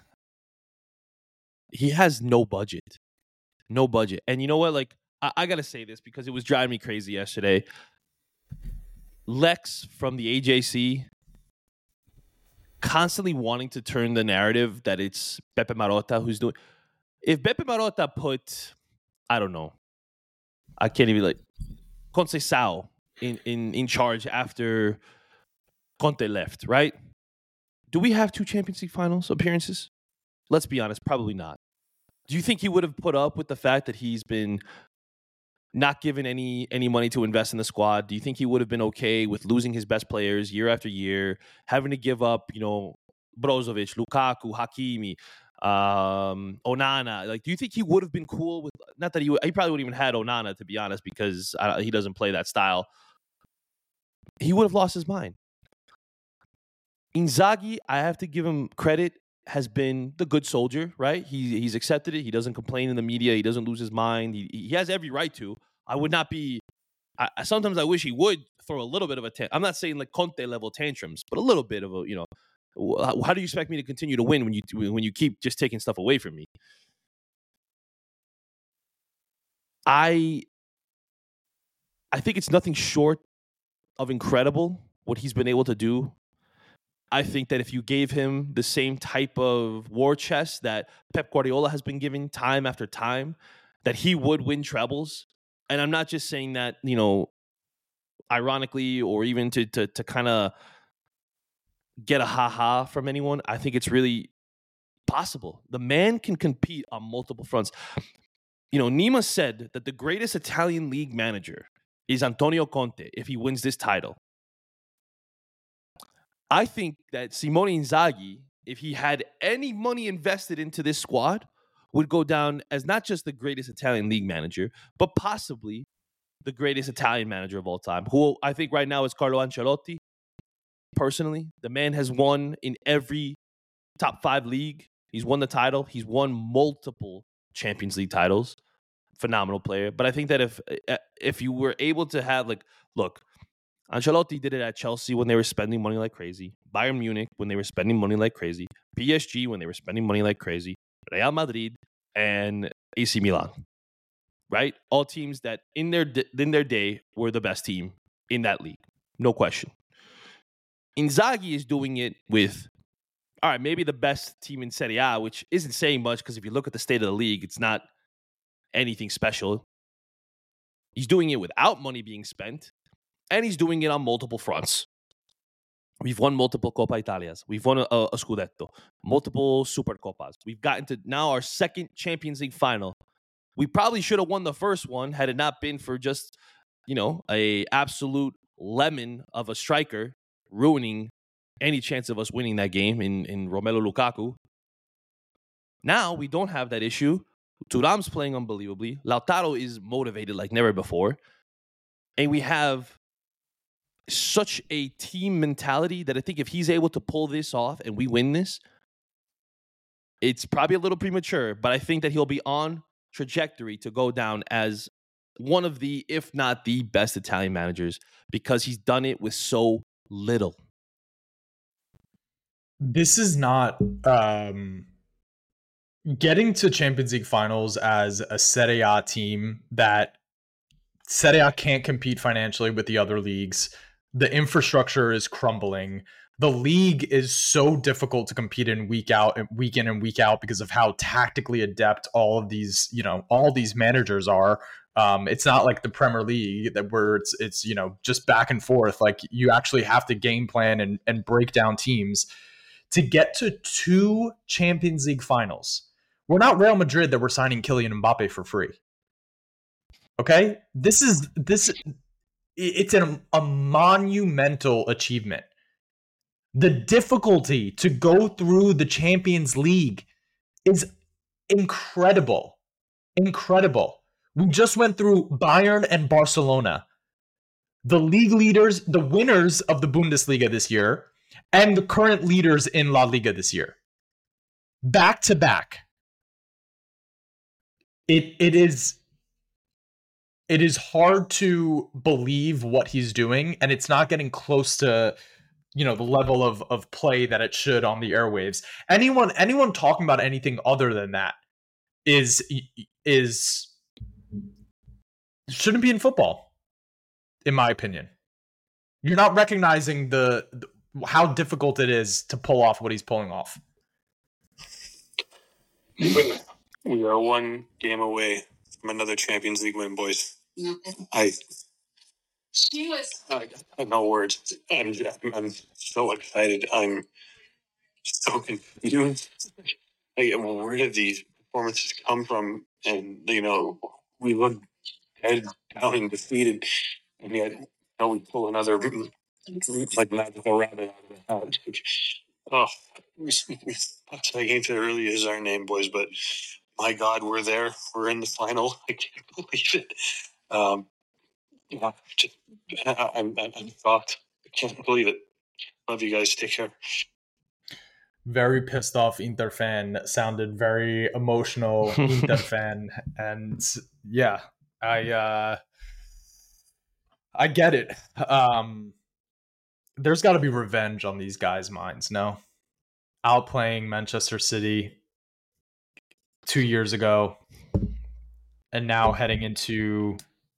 He has no budget. No budget. And you know what? Like, I got to say this because it was driving me crazy yesterday. Lex from the AJC constantly wanting to turn the narrative that it's Beppe Marotta who's doing. If Beppe Marotta put, I don't know, I can't even Conceição in charge after Conte left, right? Do we have 2 Champions League finals appearances? Let's be honest, probably not. Do you think he would have put up with the fact that he's been not given any money to invest in the squad? Do you think he would have been okay with losing his best players year after year, having to give up, Brozovic, Lukaku, Hakimi, Onana? Like, do you think he would have been cool with? Not that he probably wouldn't even had Onana, to be honest, because he doesn't play that style. He would have lost his mind. Inzaghi, I have to give him credit, has been the good soldier, right? He's accepted it. He doesn't complain in the media. He doesn't lose his mind. He has every right to. I would not be. Sometimes I wish he would throw a little bit of a. I'm not saying like Conte level tantrums, but a little bit of a. How do you expect me to continue to win when you keep just taking stuff away from me? I think it's nothing short of incredible what he's been able to do. I think that if you gave him the same type of war chest that Pep Guardiola has been giving time after time, that he would win trebles. And I'm not just saying that, ironically, or even to kind of get a ha-ha from anyone. I think it's really possible. The man can compete on multiple fronts. Nima said that the greatest Italian league manager is Antonio Conte if he wins this title. I think that Simone Inzaghi, if he had any money invested into this squad, would go down as not just the greatest Italian league manager, but possibly the greatest Italian manager of all time, who I think right now is Carlo Ancelotti. Personally, the man has won in every top 5 league. He's won the title. He's won multiple Champions League titles. Phenomenal player. But I think that if you were able to have, look, Ancelotti did it at Chelsea when they were spending money like crazy. Bayern Munich when they were spending money like crazy. PSG when they were spending money like crazy. Real Madrid and AC Milan. Right? All teams that in their day were the best team in that league. No question. Inzaghi is doing it with all right, maybe the best team in Serie A, which isn't saying much because if you look at the state of the league, it's not anything special. He's doing it without money being spent, and he's doing it on multiple fronts. We've won multiple Coppa Italias. We've won a Scudetto, multiple Supercoppas. We've gotten to now our second Champions League final. We probably should have won the first one had it not been for just, a absolute lemon of a striker ruining any chance of us winning that game in Romelu Lukaku. Now we don't have that issue. Thuram's playing unbelievably. Lautaro is motivated like never before. And we have such a team mentality that I think if he's able to pull this off and we win this, it's probably a little premature, but I think that he'll be on trajectory to go down as one of the, if not the best Italian managers, because he's done it with so little. This is not getting to Champions League finals as a Serie A team that Serie A can't compete financially with the other leagues. The infrastructure is crumbling. The league is so difficult to compete in week in and week out because of how tactically adept all these managers are. It's not like the Premier League where it's just back and forth. Like you actually have to game plan and break down teams to get to 2 Champions League finals. We're not Real Madrid that we're signing Kylian Mbappe for free. Okay? It's a monumental achievement. The difficulty to go through the Champions League is incredible. Incredible. We just went through Bayern and Barcelona, the league leaders, the winners of the Bundesliga this year, and the current leaders in La Liga this year. Back to back. It is hard to believe what he's doing, and it's not getting close to the level of play that it should on the airwaves. Anyone talking about anything other than that is shouldn't be in football, in my opinion. You're not recognizing the how difficult it is to pull off what he's pulling off. We are one game away from another Champions League win, boys. I have no words. I'm so excited. I'm so confused. Where did these performances come from? And we look dead down and defeated, and yet we pull another like magical rabbit out of the hat. Oh, we touched that game early is our name, boys, but my God, we're there. We're in the final. I can't believe it. I'm shocked. I can't believe it. Love you guys. Take care. Very pissed off Inter fan, sounded very emotional Inter fan, and yeah, I get it. There's got to be revenge on these guys' minds. No, outplaying Manchester City 2 years ago, and now heading into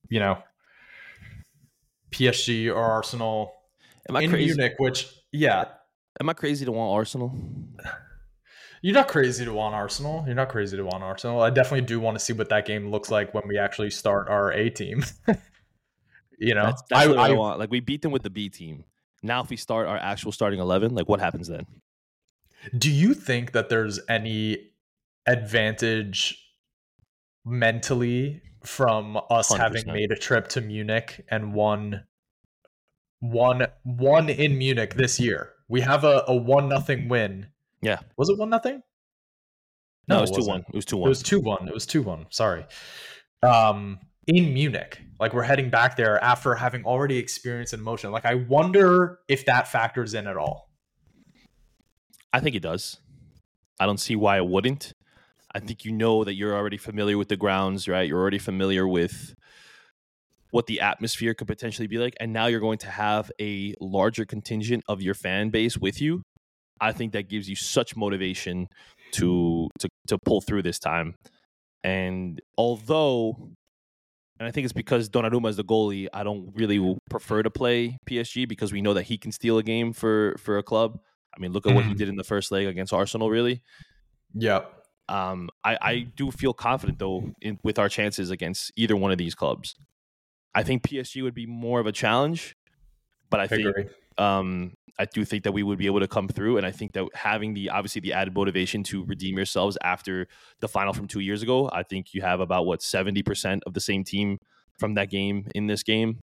PSG or Arsenal in Munich, which Am I crazy to want Arsenal? You're not crazy to want Arsenal. I definitely do want to see what that game looks like when we actually start our A team. That's what I want. Like we beat them with the B team. Now if we start our actual starting 11, like what happens then? Do you think that there's any advantage mentally from us 100%. having made a trip to Munich and won in Munich this year? We have a 1-0 win. Yeah. Was it 1-0? No, it was 2-1. It was 2-1. It was 2-1. Sorry. In Munich, like we're heading back there after having already experienced emotion. Like I wonder if that factors in at all. I think it does. I don't see why it wouldn't. I think that you're already familiar with the grounds, right? You're already familiar with what the atmosphere could potentially be like, and now you're going to have a larger contingent of your fan base with you. I think that gives you such motivation to pull through this time. And I think it's because Donnarumma is the goalie, I don't really prefer to play PSG because we know that he can steal a game for a club. I mean, look at what he did in the first leg against Arsenal, really. Yep. I do feel confident, though, with our chances against either one of these clubs. I think PSG would be more of a challenge, but I think I do think that we would be able to come through, and I think that having the added motivation to redeem yourselves after the final from 2 years ago, I think you have about 70% of the same team from that game in this game.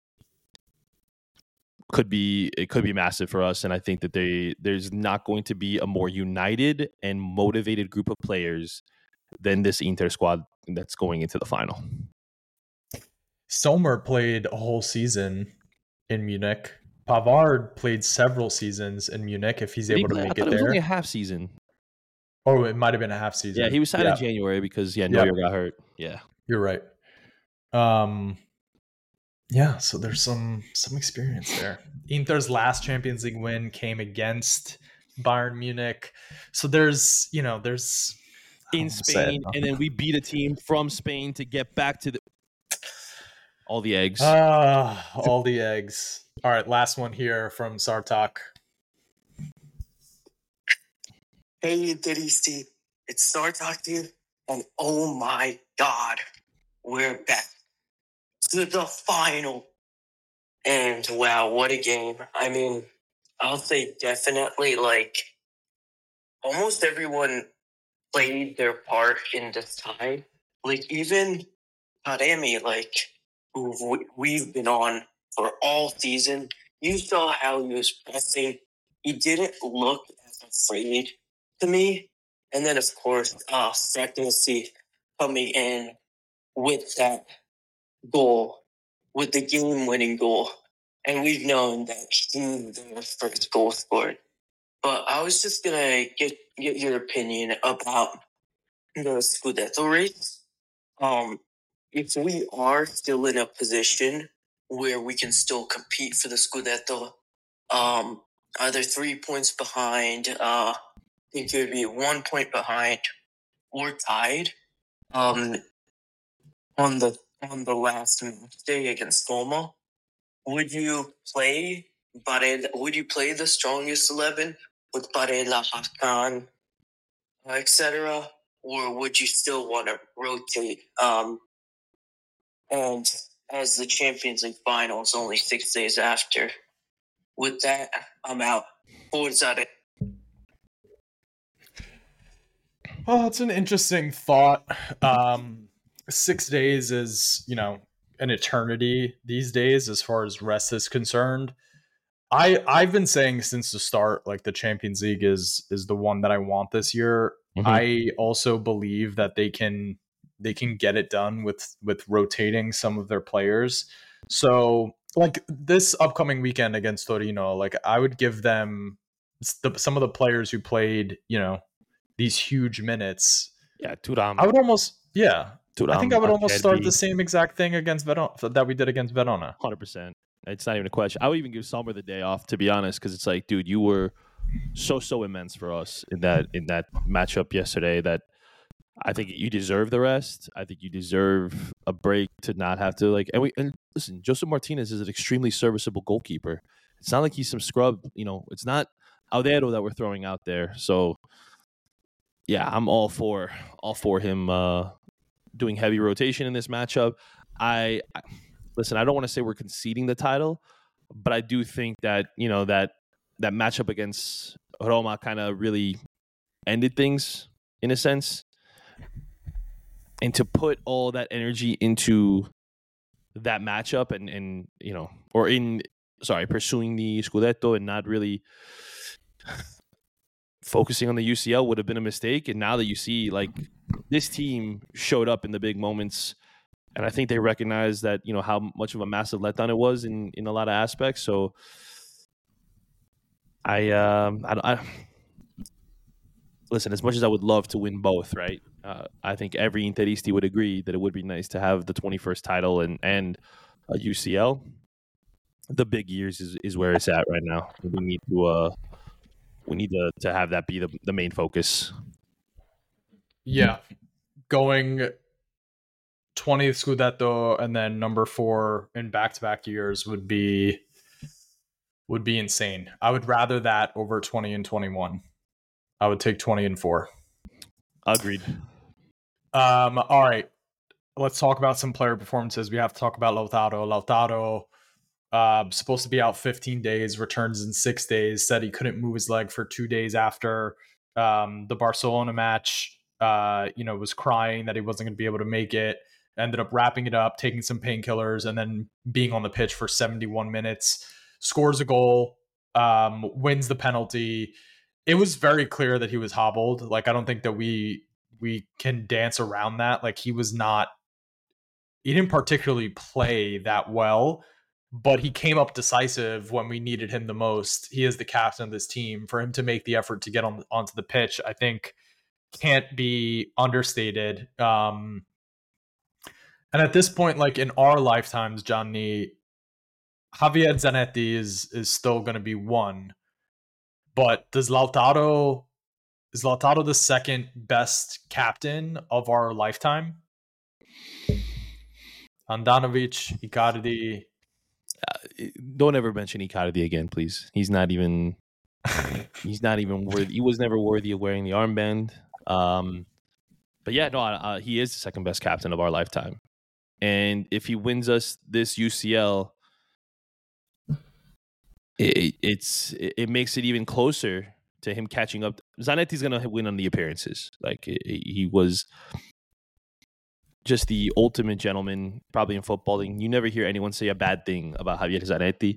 Could be massive for us, and I think that there's not going to be a more united and motivated group of players than this Inter squad that's going into the final. Sommer played a whole season in Munich. Pavard played several seasons in Munich. If he's able to make it there, it was only a half season. Oh, it might have been a half season. Yeah, he was signed in January because Neuer got hurt. Yeah, you're right. Yeah, so there's some experience there. Inter's last Champions League win came against Bayern Munich. So there's in Spain, and then we beat a team from Spain to get back to all the eggs. All the eggs. All right, last one here from Sartak. Hey, Interisti, it's Sartak here, and oh my God, we're back to the final. And wow, what a game. I mean, I'll say definitely almost everyone played their part in this tie. Even Taremi, who we've been on for all season, you saw how he was pressing. He didn't look as afraid to me. And then, of course, Fraktesi coming in with that goal, with the game-winning goal. And we've known that he's the first goal scored. But I was just going to get your opinion about the Scudetto race. If we are still in a position where we can still compete for the Scudetto, either 3 points behind, I think it would be 1 point behind, or tied on the last match day against Como, would you play Barella? Would you play the strongest 11 with Barella, Hakan, etc., or would you still want to rotate? And as the Champions League final is only 6 days after, with that, I'm out. Forza. Oh, it's an interesting thought. 6 days is, an eternity these days as far as rest is concerned. I've been saying since the start, the Champions League is the one that I want this year. Mm-hmm. I also believe that they can get it done with rotating some of their players. So this upcoming weekend against Torino, I would give them some of the players who played, these huge minutes. Yeah, Thuram. I would almost, Thuram, I think I would almost start the same exact thing against Verona that we did against Verona. 100%. It's not even a question. I would even give Sommer the day off, to be honest, because it's dude, you were so immense for us in that matchup yesterday that I think you deserve the rest. I think you deserve a break to not have to and listen, Joseph Martinez is an extremely serviceable goalkeeper. It's not like he's some scrub, it's not Audero that we're throwing out there. So yeah, I'm all for him doing heavy rotation in this matchup. I listen, I don't want to say we're conceding the title, but I do think that, that matchup against Roma kind of really ended things in a sense. And to put all that energy into that matchup and pursuing the Scudetto and not really focusing on the UCL would have been a mistake. And now that you see this team showed up in the big moments, and I think they recognize that, how much of a massive letdown it was in a lot of aspects. So I listen, as much as I would love to win both, right? I think every Interisti would agree that it would be nice to have the 21st title and a UCL. The big years is where it's at right now. We need to have that be the main focus. Yeah, going 20th Scudetto and then number 4 in back-to-back years would be would be insane. I would rather that over 20-21. I would take 20-4. Agreed. All right. Let's talk about some player performances. We have to talk about Lautaro. Supposed to be out 15 days, returns in 6 days, said he couldn't move his leg for 2 days after the Barcelona match. Was crying that he wasn't going to be able to make it. Ended up wrapping it up, taking some painkillers, and then being on the pitch for 71 minutes. Scores a goal, wins the penalty. It was very clear that he was hobbled. Like, I don't think that we can dance around that. Like, he didn't particularly play that well, but he came up decisive when we needed him the most. He is the captain of this team. For him to make the effort to get onto the pitch, I think can't be understated. And at this point, like in our lifetimes, Johnny, Javier Zanetti is still going to be one. But is Lautaro the second best captain of our lifetime? Handanovic, Icardi. Don't ever mention Icardi again, please. He's not even worthy. He was never worthy of wearing the armband. But yeah, no, he is the second best captain of our lifetime. And if he wins us this UCL, it makes it even closer to him catching up. Zanetti's gonna win on the appearances. Like he was just the ultimate gentleman, probably in footballing. You never hear anyone say a bad thing about Javier Zanetti.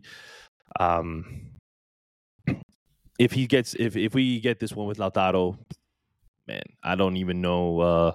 If we get this one with Lautaro, man, I don't even know.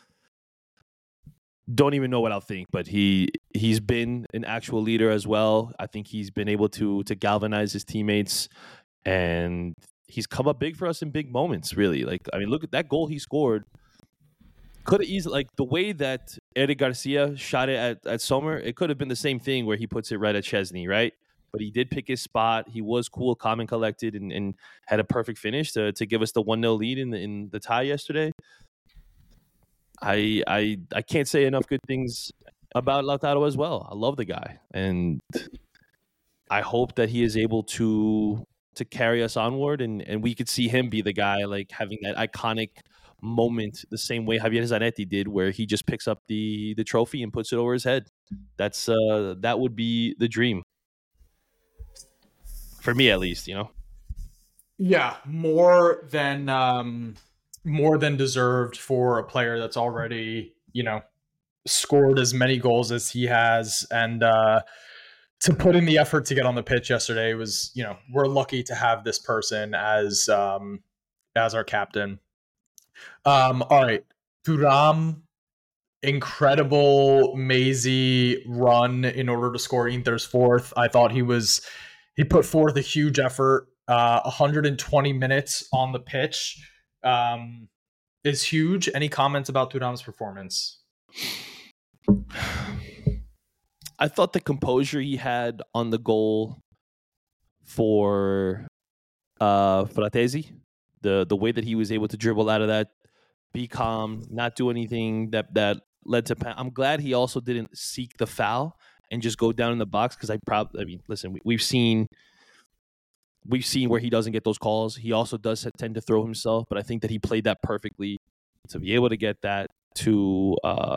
Don't even know what I'll think. But he's been an actual leader as well. I think he's been able to galvanize his teammates, and he's come up big for us in big moments. Really, like I mean, look at that goal he scored. Could have easily, like the way that Eric Garcia shot it at Sommer, it could have been the same thing where he puts it right at Chesney, right? But he did pick his spot. He was cool, calm, and collected, and had a perfect finish to give us the 1-0 lead in the tie yesterday. I can't say enough good things about Lautaro as well. I love the guy, and I hope that he is able to carry us onward, and we could see him be the guy, like having that iconic moment the same way Javier Zanetti did, where he just picks up the trophy and puts it over his head. That would be the dream for me, at least, you know. Yeah, more than deserved for a player that's already, scored as many goals as he has, and to put in the effort to get on the pitch yesterday was, we're lucky to have this person as our captain. All right, Thuram, incredible mazy run in order to score Inter's fourth. I thought he put forth a huge effort. 120 minutes on the pitch is huge. Any comments about Thuram's performance? I thought the composure he had on the goal for Fratesi, the way that he was able to dribble out of that, be calm, not do anything that led to. I'm glad he also didn't seek the foul and just go down in the box, because listen, we've seen where he doesn't get those calls. He also does tend to throw himself, but I think that he played that perfectly to be able to get that to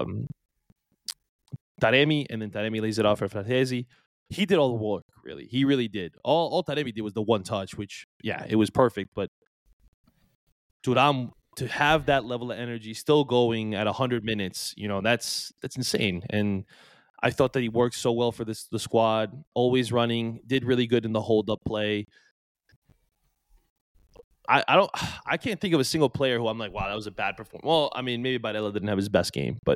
Taremi, and then Taremi lays it off for Fratesi. He did all the work, really. He really did. All Taremi did was the one touch, which, yeah, it was perfect. But Thuram, to have that level of energy still going at 100 minutes, that's insane. And I thought that he worked so well for the squad, always running, did really good in the hold-up play. I can't think of a single player who I'm like, wow, that was a bad performance. Well, I mean, maybe Barella didn't have his best game, but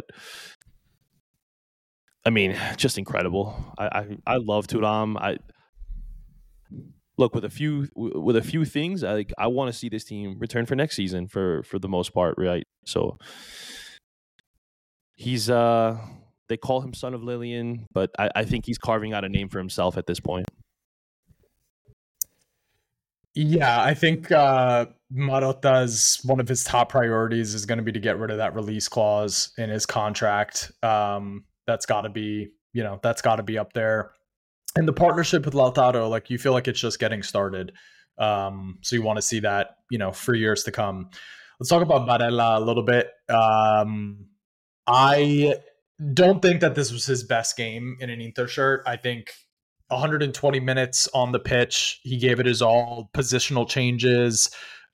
I mean, just incredible. I love Thuram. Look, with a few things, I want to see this team return for next season for the most part, right? So he's they call him Son of Lillian, but I think he's carving out a name for himself at this point. Yeah, I think Marotta's one of his top priorities is going to be to get rid of that release clause in his contract. That's got to be up there. And the partnership with Lautaro, like you feel like it's just getting started. So you want to see that, for years to come. Let's talk about Barella a little bit. I don't think that this was his best game in an Inter shirt. I think 120 minutes on the pitch, he gave it his all. Positional changes,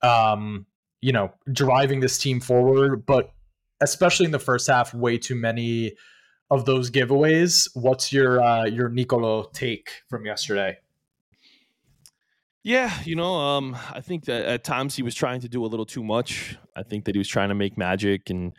driving this team forward, but especially in the first half, way too many of those giveaways. What's your Nicolo take from yesterday? Yeah, I think that at times he was trying to do a little too much. I think that he was trying to make magic, and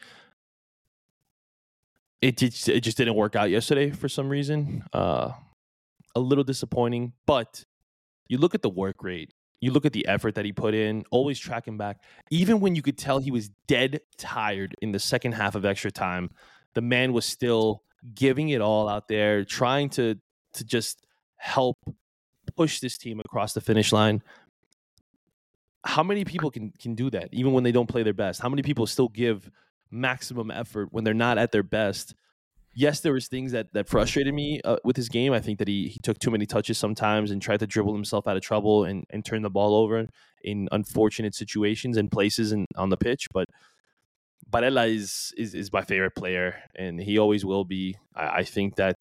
it just didn't work out yesterday for some reason. A little disappointing, but you look at the work rate, you look at the effort that he put in, always tracking back. Even when you could tell he was dead tired in the second half of extra time, the man was still giving it all out there, trying to just help push this team across the finish line. How many people can do that, even when they don't play their best? How many people still give maximum effort when they're not at their best? Yes, there was things that frustrated me with his game. I think that he took too many touches sometimes and tried to dribble himself out of trouble and turn the ball over in unfortunate situations and places on the pitch. But Barella is my favorite player, and he always will be. I think that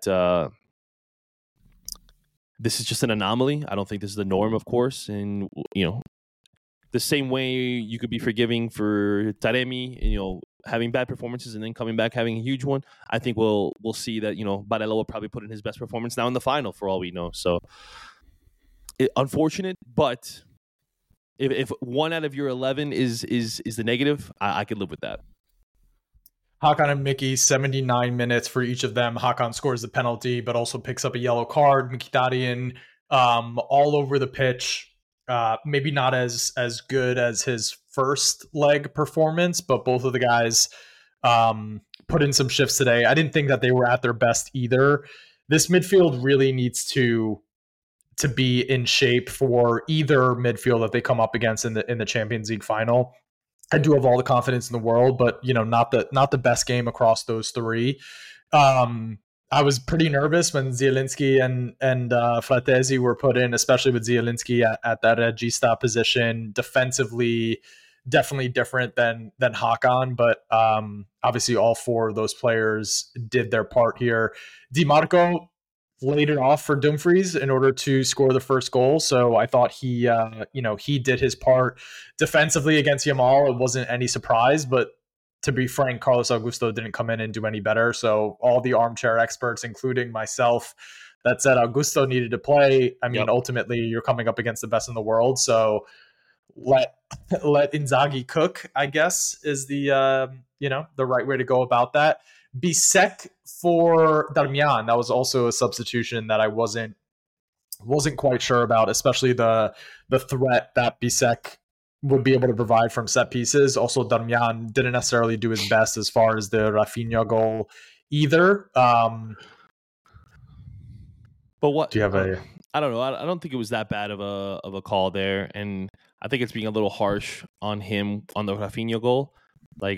this is just an anomaly. I don't think this is the norm, of course. And, the same way you could be forgiving for Taremi, having bad performances and then coming back having a huge one. I think we'll see that, Barella will probably put in his best performance now in the final for all we know. So unfortunate, but if 1 out of your 11 is the negative, I could live with that. Hakan and Mickey, 79 minutes for each of them. Hakan scores the penalty, but also picks up a yellow card. Mkhitaryan all over the pitch. Maybe not as good as his first leg performance, but both of the guys put in some shifts today. I didn't think that they were at their best either. This midfield really needs to be in shape for either midfield that they come up against in the Champions League final. I do have all the confidence in the world, but not the best game across those three. I was pretty nervous when Zielinski and Fratesi were put in, especially with Zielinski at that regista position. Defensively, definitely different than Hakan, but obviously all four of those players did their part here. Di Marco laid it off for Dumfries in order to score the first goal. So I thought he did his part defensively against Yamal. It wasn't any surprise, but to be frank, Carlos Augusto didn't come in and do any better. So all the armchair experts, including myself, that said Augusto needed to play. I mean, Ultimately, you're coming up against the best in the world. So let Inzaghi cook, I guess, is the right way to go about that. Bisek for Darmian, that was also a substitution that I wasn't quite sure about, especially the threat that Bisek would be able to provide from set pieces. Also, Darmian didn't necessarily do his best as far as the Rafinha goal either. But what do you have I don't know. I don't think it was that bad of a call there, and I think it's being a little harsh on him on the Rafinha goal. Like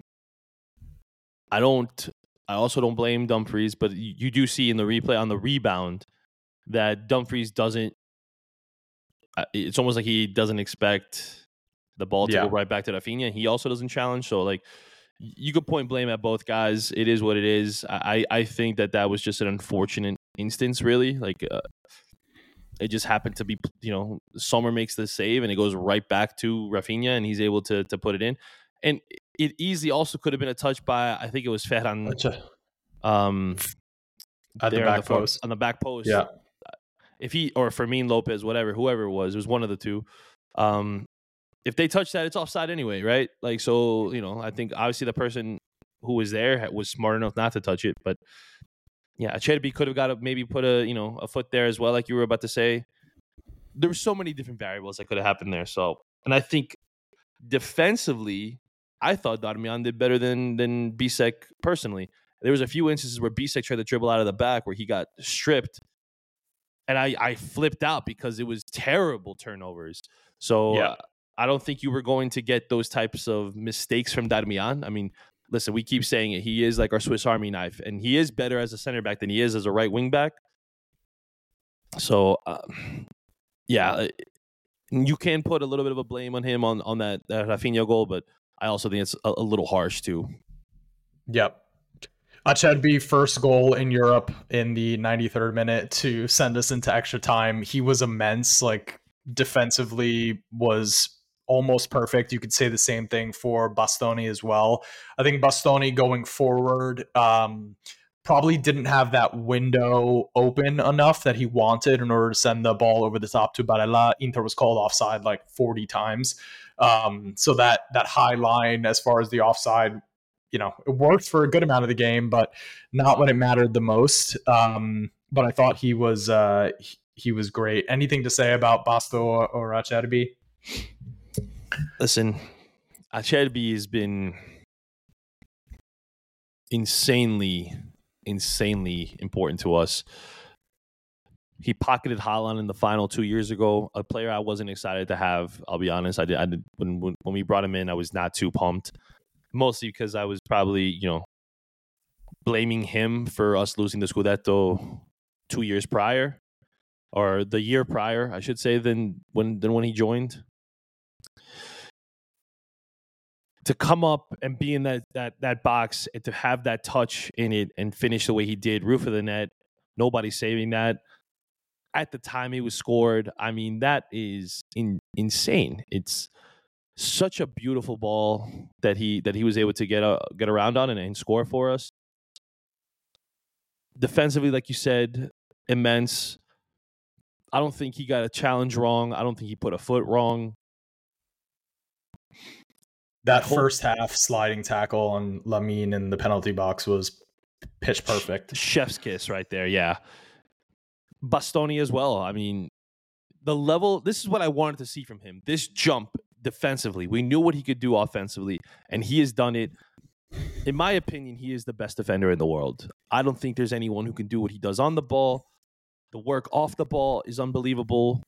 I also don't blame Dumfries, but you do see in the replay on the rebound that Dumfries doesn't. It's almost like he doesn't expect the ball to go right back to Rafinha. He also doesn't challenge. So like you could point blame at both guys. It is what it is. I think that was just an unfortunate instance, really. Like it just happened to be, Sommer makes the save and it goes right back to Rafinha and he's able to put it in. And it easily also could have been a touch by, I think it was Ferran. At the back post. On the back post. Yeah. If he, or Fermin Lopez, whoever it was one of the two. If they touch that, it's offside anyway, right? Like, so, I think obviously the person who was there was smart enough not to touch it. But yeah, Acerbi could have maybe put a foot there as well, like you were about to say. There were so many different variables that could have happened there. So, and I think defensively, I thought Darmian did better than Bisek personally. There was a few instances where Bisek tried to dribble out of the back where he got stripped. And I flipped out because it was terrible turnovers. So I don't think you were going to get those types of mistakes from Darmian. I mean, listen, we keep saying it. He is like our Swiss Army knife. And he is better as a center back than he is as a right wing back. So, yeah, you can put a little bit of a blame on him on that Rafinha goal, but I also think it's a little harsh too. Yep. Acerbi, first goal in Europe in the 93rd minute to send us into extra time. He was immense. Like, defensively was almost perfect. You could say the same thing for Bastoni as well. I think Bastoni going forward probably didn't have that window open enough that he wanted in order to send the ball over the top to Barella. Inter was called offside like 40 times. So that high line as far as the offside, you know, it worked for a good amount of the game, but not when it mattered the most. But I thought he was great. Anything to say about Basto or Acerbi? Listen, Acerbi has been insanely important to us. He pocketed Haaland in the final 2 years ago, a player I wasn't excited to have. I'll be honest. I did when we brought him in, I was not too pumped. Mostly because I was probably, blaming him for us losing the Scudetto 2 years prior, or the year prior, I should say, than when he joined. To come up and be in that box and to have that touch in it and finish the way he did, roof of the net, nobody saving that. At the time he was scored, I mean, that is insane. It's such a beautiful ball that he was able to get around on and score for us. Defensively, like you said, immense. I don't think he got a challenge wrong. I don't think he put a foot wrong. That first half sliding tackle on Lamine in the penalty box was pitch perfect. Chef's kiss right there, yeah. Bastoni as well. I mean, the level, this is what I wanted to see from him. This jump defensively. We knew what he could do offensively, and he has done it. In my opinion, he is the best defender in the world. I don't think there's anyone who can do what he does on the ball. The work off the ball is unbelievable.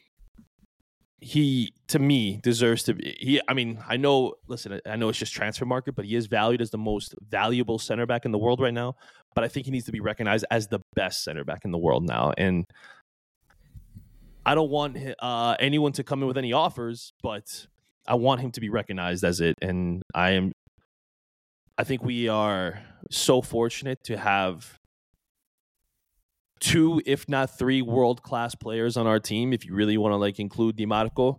He, to me, deserves to be. I know it's just transfer market, but he is valued as the most valuable center back in the world right now. But I think he needs to be recognized as the best center back in the world now. And I don't want anyone to come in with any offers, but I want him to be recognized as it. And I think we are so fortunate to have 2, if not 3, world-class players on our team. If you really want to include Di Marco,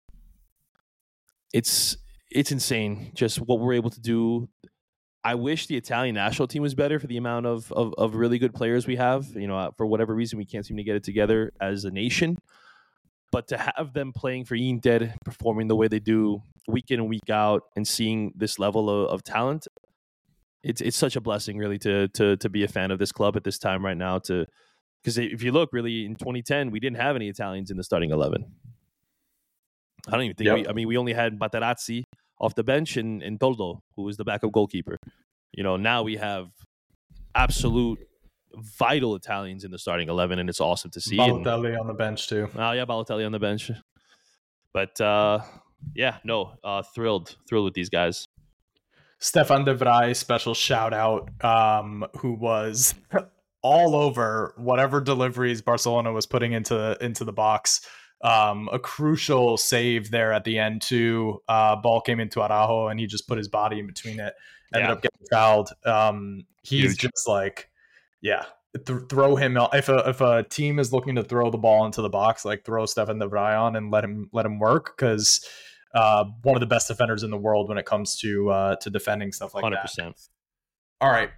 it's insane just what we're able to do. I wish the Italian national team was better for the amount of really good players we have. For whatever reason, we can't seem to get it together as a nation. But to have them playing for Inter, performing the way they do week in and week out, and seeing this level of talent, it's such a blessing, really, to be a fan of this club at this time right now. Because if you look, really, in 2010, we didn't have any Italians in the starting 11. I don't even think we only had Materazzi off the bench and Toldo, who was the backup goalkeeper. Now we have absolute vital Italians in the starting 11, and it's awesome to see. Balotelli on the bench too. Oh yeah, Balotelli on the bench. But thrilled with these guys. Stefan de Vrij, special shout out, who was all over whatever deliveries Barcelona was putting into the box. A crucial save there at the end too. Ball came into Araujo and he just put his body in between it. Ended up getting fouled. He's huge. Just throw him out. If a team is looking to throw the ball into the box, throw Stefan de Vrij on and let him work, because one of the best defenders in the world when it comes to defending stuff like 100%. That. All right.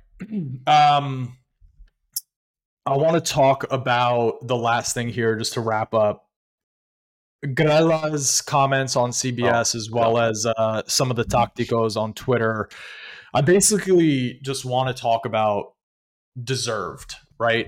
I want to talk about the last thing here just to wrap up. Grella's comments on CBS as well as some of the Tacticos on Twitter. I basically just want to talk about deserved, right?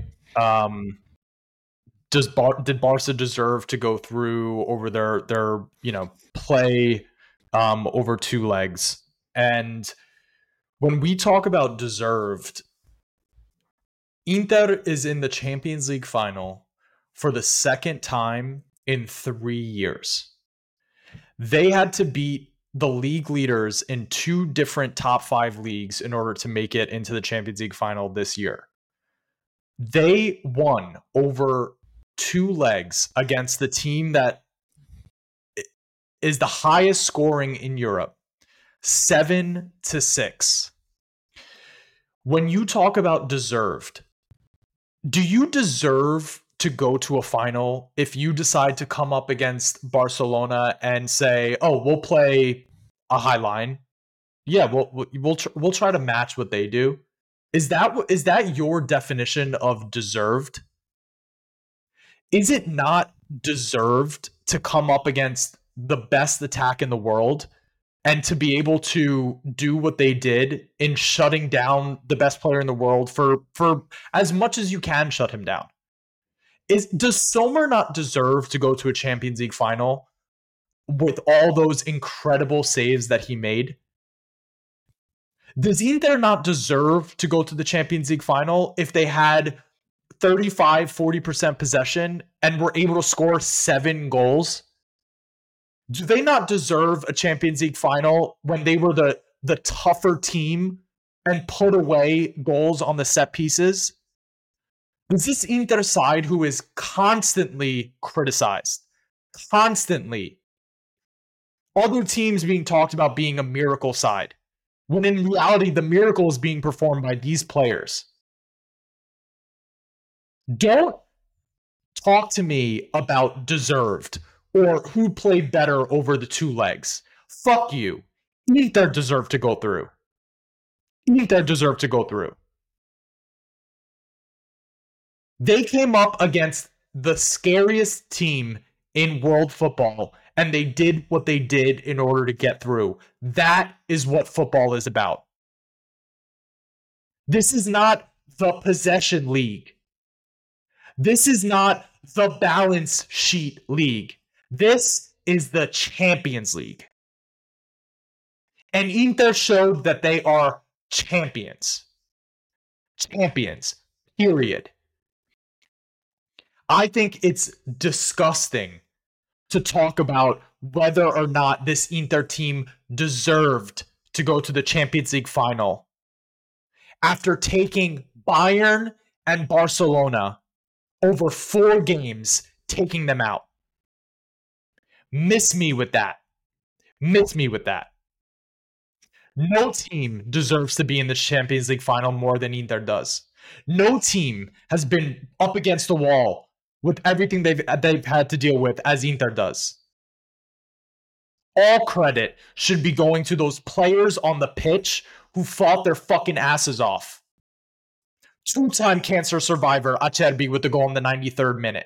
Did Barca deserve to go through over their play over 2 legs? And when we talk about deserved, Inter is in the Champions League final for the second time in 3 years. They had to beat the league leaders in 2 different top 5 leagues in order to make it into the Champions League final this year. They won over two legs against the team that is the highest scoring in Europe, 7-6. When you talk about deserved, do you deserve to go to a final if you decide to come up against Barcelona and say, "Oh, we'll play a high line"? Yeah, we'll try to match what they do. Is that your definition of deserved? Is it not deserved to come up against the best attack in the world and to be able to do what they did in shutting down the best player in the world for as much as you can shut him down? Does Sommer not deserve to go to a Champions League final with all those incredible saves that he made? Does Inter not deserve to go to the Champions League final if they had 35-40% possession and were able to score 7 goals? Do they not deserve a Champions League final when they were the tougher team and put away goals on the set pieces? Is this Inter side who is constantly criticized? Constantly. Other teams being talked about being a miracle side, when in reality, the miracle is being performed by these players. Don't talk to me about deserved or who played better over the two legs. Fuck you. Inter deserve to go through. Inter deserve to go through. They came up against the scariest team in world football, and they did what they did in order to get through. That is what football is about. This is not the possession league. This is not the balance sheet league. This is the Champions League. And Inter showed that they are champions. Champions. Period. I think it's disgusting to talk about whether or not this Inter team deserved to go to the Champions League final after taking Bayern and Barcelona over 4 games, taking them out. Miss me with that. Miss me with that. No team deserves to be in the Champions League final more than Inter does. No team has been up against the wall with everything they've had to deal with as Inter does. All credit should be going to those players on the pitch who fought their fucking asses off. 2-time cancer survivor Acerbi with the goal in the 93rd minute.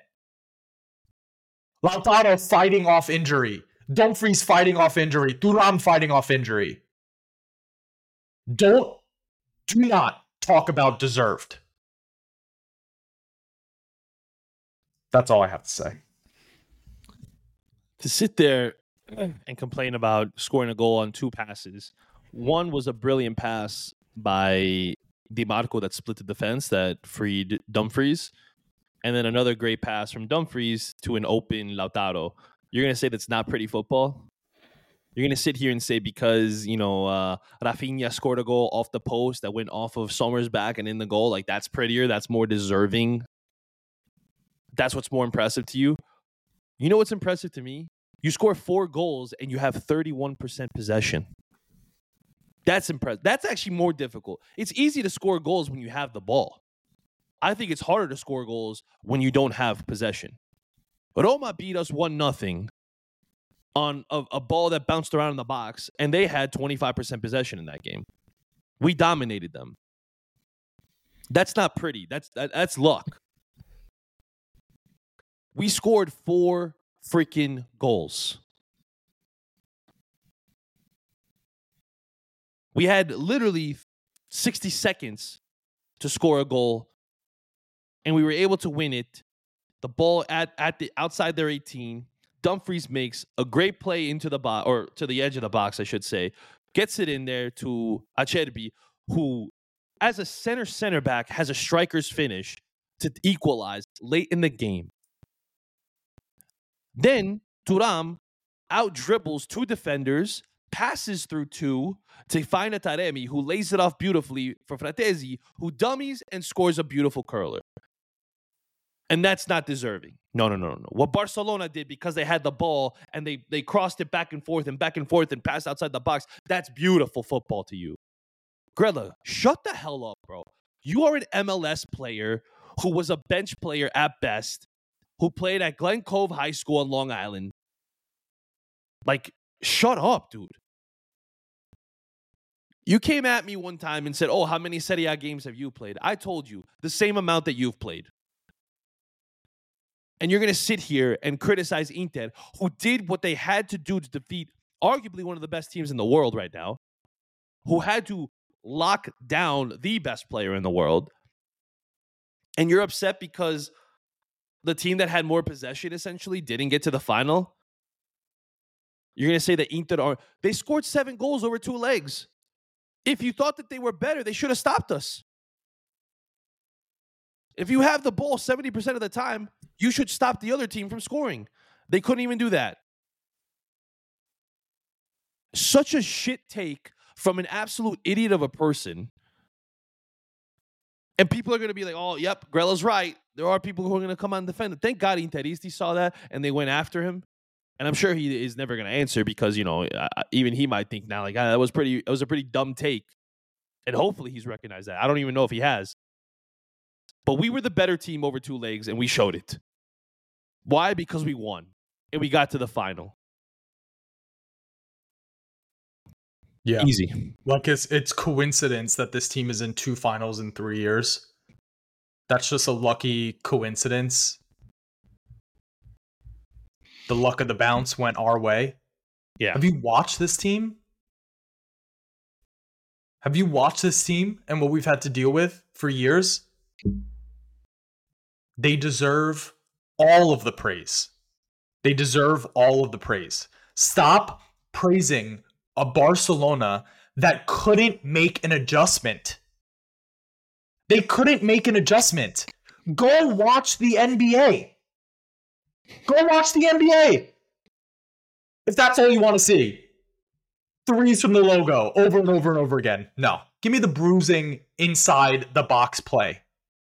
Lautaro fighting off injury. Dumfries fighting off injury. Thuram fighting off injury. Do not talk about deserved. That's all I have to say. To sit there and complain about scoring a goal on 2 passes. One was a brilliant pass by DiMarco that split the defense that freed Dumfries. And then another great pass from Dumfries to an open Lautaro. You're going to say that's not pretty football? You're going to sit here and say because, Rafinha scored a goal off the post that went off of Sommer's back and in the goal, like that's prettier, that's more deserving. That's what's more impressive to you. You know what's impressive to me? You score 4 goals and you have 31% possession. That's impressive. That's actually more difficult. It's easy to score goals when you have the ball. I think it's harder to score goals when you don't have possession. Roma beat us 1-0 on a ball that bounced around in the box, and they had 25% possession in that game. We dominated them. That's not pretty. That's luck. We scored 4 freaking goals. We had literally 60 seconds to score a goal, and we were able to win it. The ball at the outside their 18. Dumfries makes a great play into the box, or to the edge of the box, I should say. Gets it in there to Acerbi, who, as a center back, has a striker's finish to equalize late in the game. Then Thuram out-dribbles 2 defenders, passes through 2 to find a Taremi, who lays it off beautifully for Fratesi, who dummies and scores a beautiful curler. And that's not deserving. No. What Barcelona did, because they had the ball and they crossed it back and forth and passed outside the box, that's beautiful football to you. Grella, shut the hell up, bro. You are an MLS player who was a bench player at best, who played at Glen Cove High School on Long Island. Like, shut up, dude. You came at me one time and said, oh, how many Serie A games have you played? I told you, the same amount that you've played. And you're going to sit here and criticize Inter, who did what they had to do to defeat arguably one of the best teams in the world right now, who had to lock down the best player in the world. And you're upset because the team that had more possession essentially didn't get to the final. You're going to say that Inter they scored 7 goals over 2 legs. If you thought that they were better, they should have stopped us. If you have the ball 70% of the time, you should stop the other team from scoring. They couldn't even do that. Such a shit take from an absolute idiot of a person. And people are going to be like, oh, yep, Grella's right. There are people who are going to come on and defend it. Thank God Interisti saw that and they went after him. And I'm sure he is never going to answer because, even he might think now, like, that was a pretty dumb take. And hopefully he's recognized that. I don't even know if he has. But we were the better team over 2 legs, and we showed it. Why? Because we won, and we got to the final. Yeah. Easy. Like, it's coincidence that this team is in 2 finals in 3 years. That's just a lucky coincidence. The luck of the bounce went our way. Yeah. Have you watched this team? Have you watched this team and what we've had to deal with for years? They deserve all of the praise. They deserve all of the praise. Stop praising a Barcelona that couldn't make an adjustment. They couldn't make an adjustment. Go watch the NBA. Go watch the NBA. If that's all you want to see. 3s from the logo over and over and over again. No. Give me the bruising inside the box play.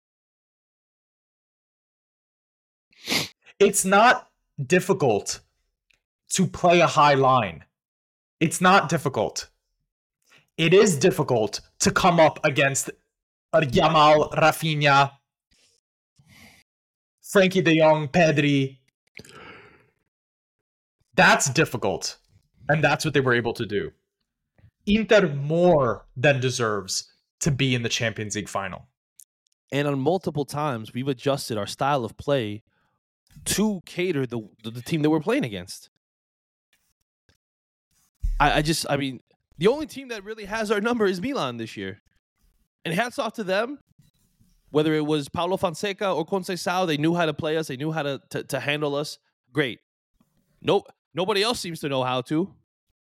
It's not difficult to play a high line. It's not difficult. It is difficult to come up against Yamal, Rafinha, Frankie de Jong, Pedri. That's difficult. And that's what they were able to do. Inter more than deserves to be in the Champions League final. And on multiple times, we've adjusted our style of play to cater the team that we're playing against. I mean, the only team that really has our number is Milan this year. And hats off to them. Whether it was Paulo Fonseca or Conceição, they knew how to play us. They knew how to handle us. Great. Nobody else seems to know how to.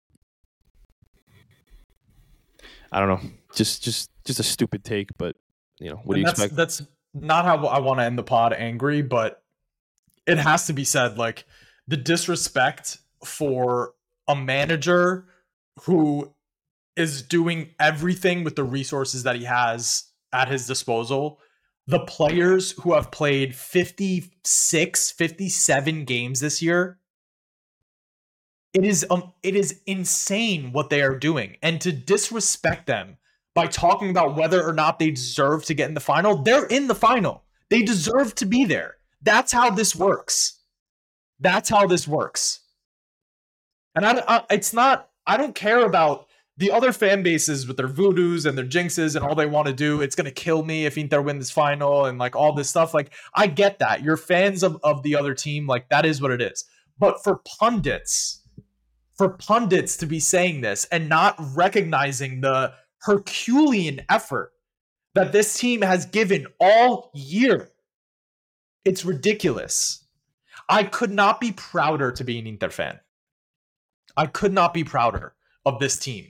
I don't know. Just a stupid take, but what do you expect? That's not how I want to end the pod angry, but it has to be said, like, the disrespect for a manager who is doing everything with the resources that he has at his disposal. The players who have played 56, 57 games this year, it is insane what they are doing. And to disrespect them by talking about whether or not they deserve to get in the final, they're in the final. They deserve to be there. That's how this works. That's how this works. And I don't care about the other fan bases with their voodoos and their jinxes and all they want to do. It's going to kill me if Inter win this final and like all this stuff. Like, I get that. You're fans of the other team. Like, that is what it is. But for pundits to be saying this and not recognizing the Herculean effort that this team has given all year, it's ridiculous. I could not be prouder to be an Inter fan. I could not be prouder of this team.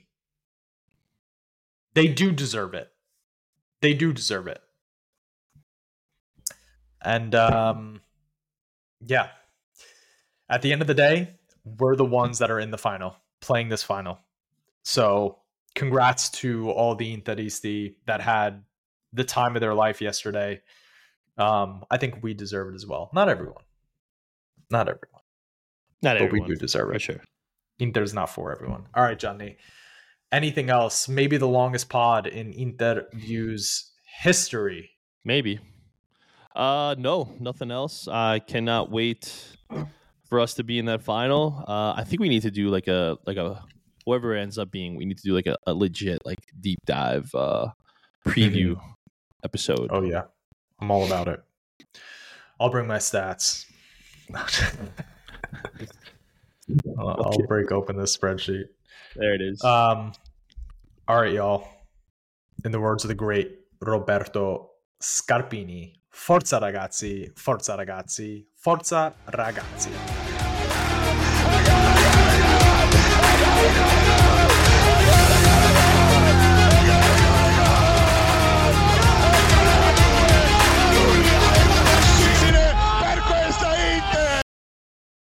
They do deserve it. They do deserve it. And yeah, at the end of the day, we're the ones that are in the final, playing this final. So congrats to all the Interisti that had the time of their life yesterday. I think we deserve it as well. Not everyone, Not but everyone, we do deserve for it. sure. Inter's not for everyone. All right, Johnny. Anything else? Maybe the longest pod in Inter Views history. Maybe. No, nothing else. I cannot wait for us to be in that final. I think we need to do like a whoever it ends up being. We need to do like a legit like deep dive preview episode. Oh yeah, I'm all about it. I'll bring my stats. I'll break open this spreadsheet. There it is. All right, y'all. In the words of the great Roberto Scarpini, forza ragazzi, forza ragazzi, forza ragazzi.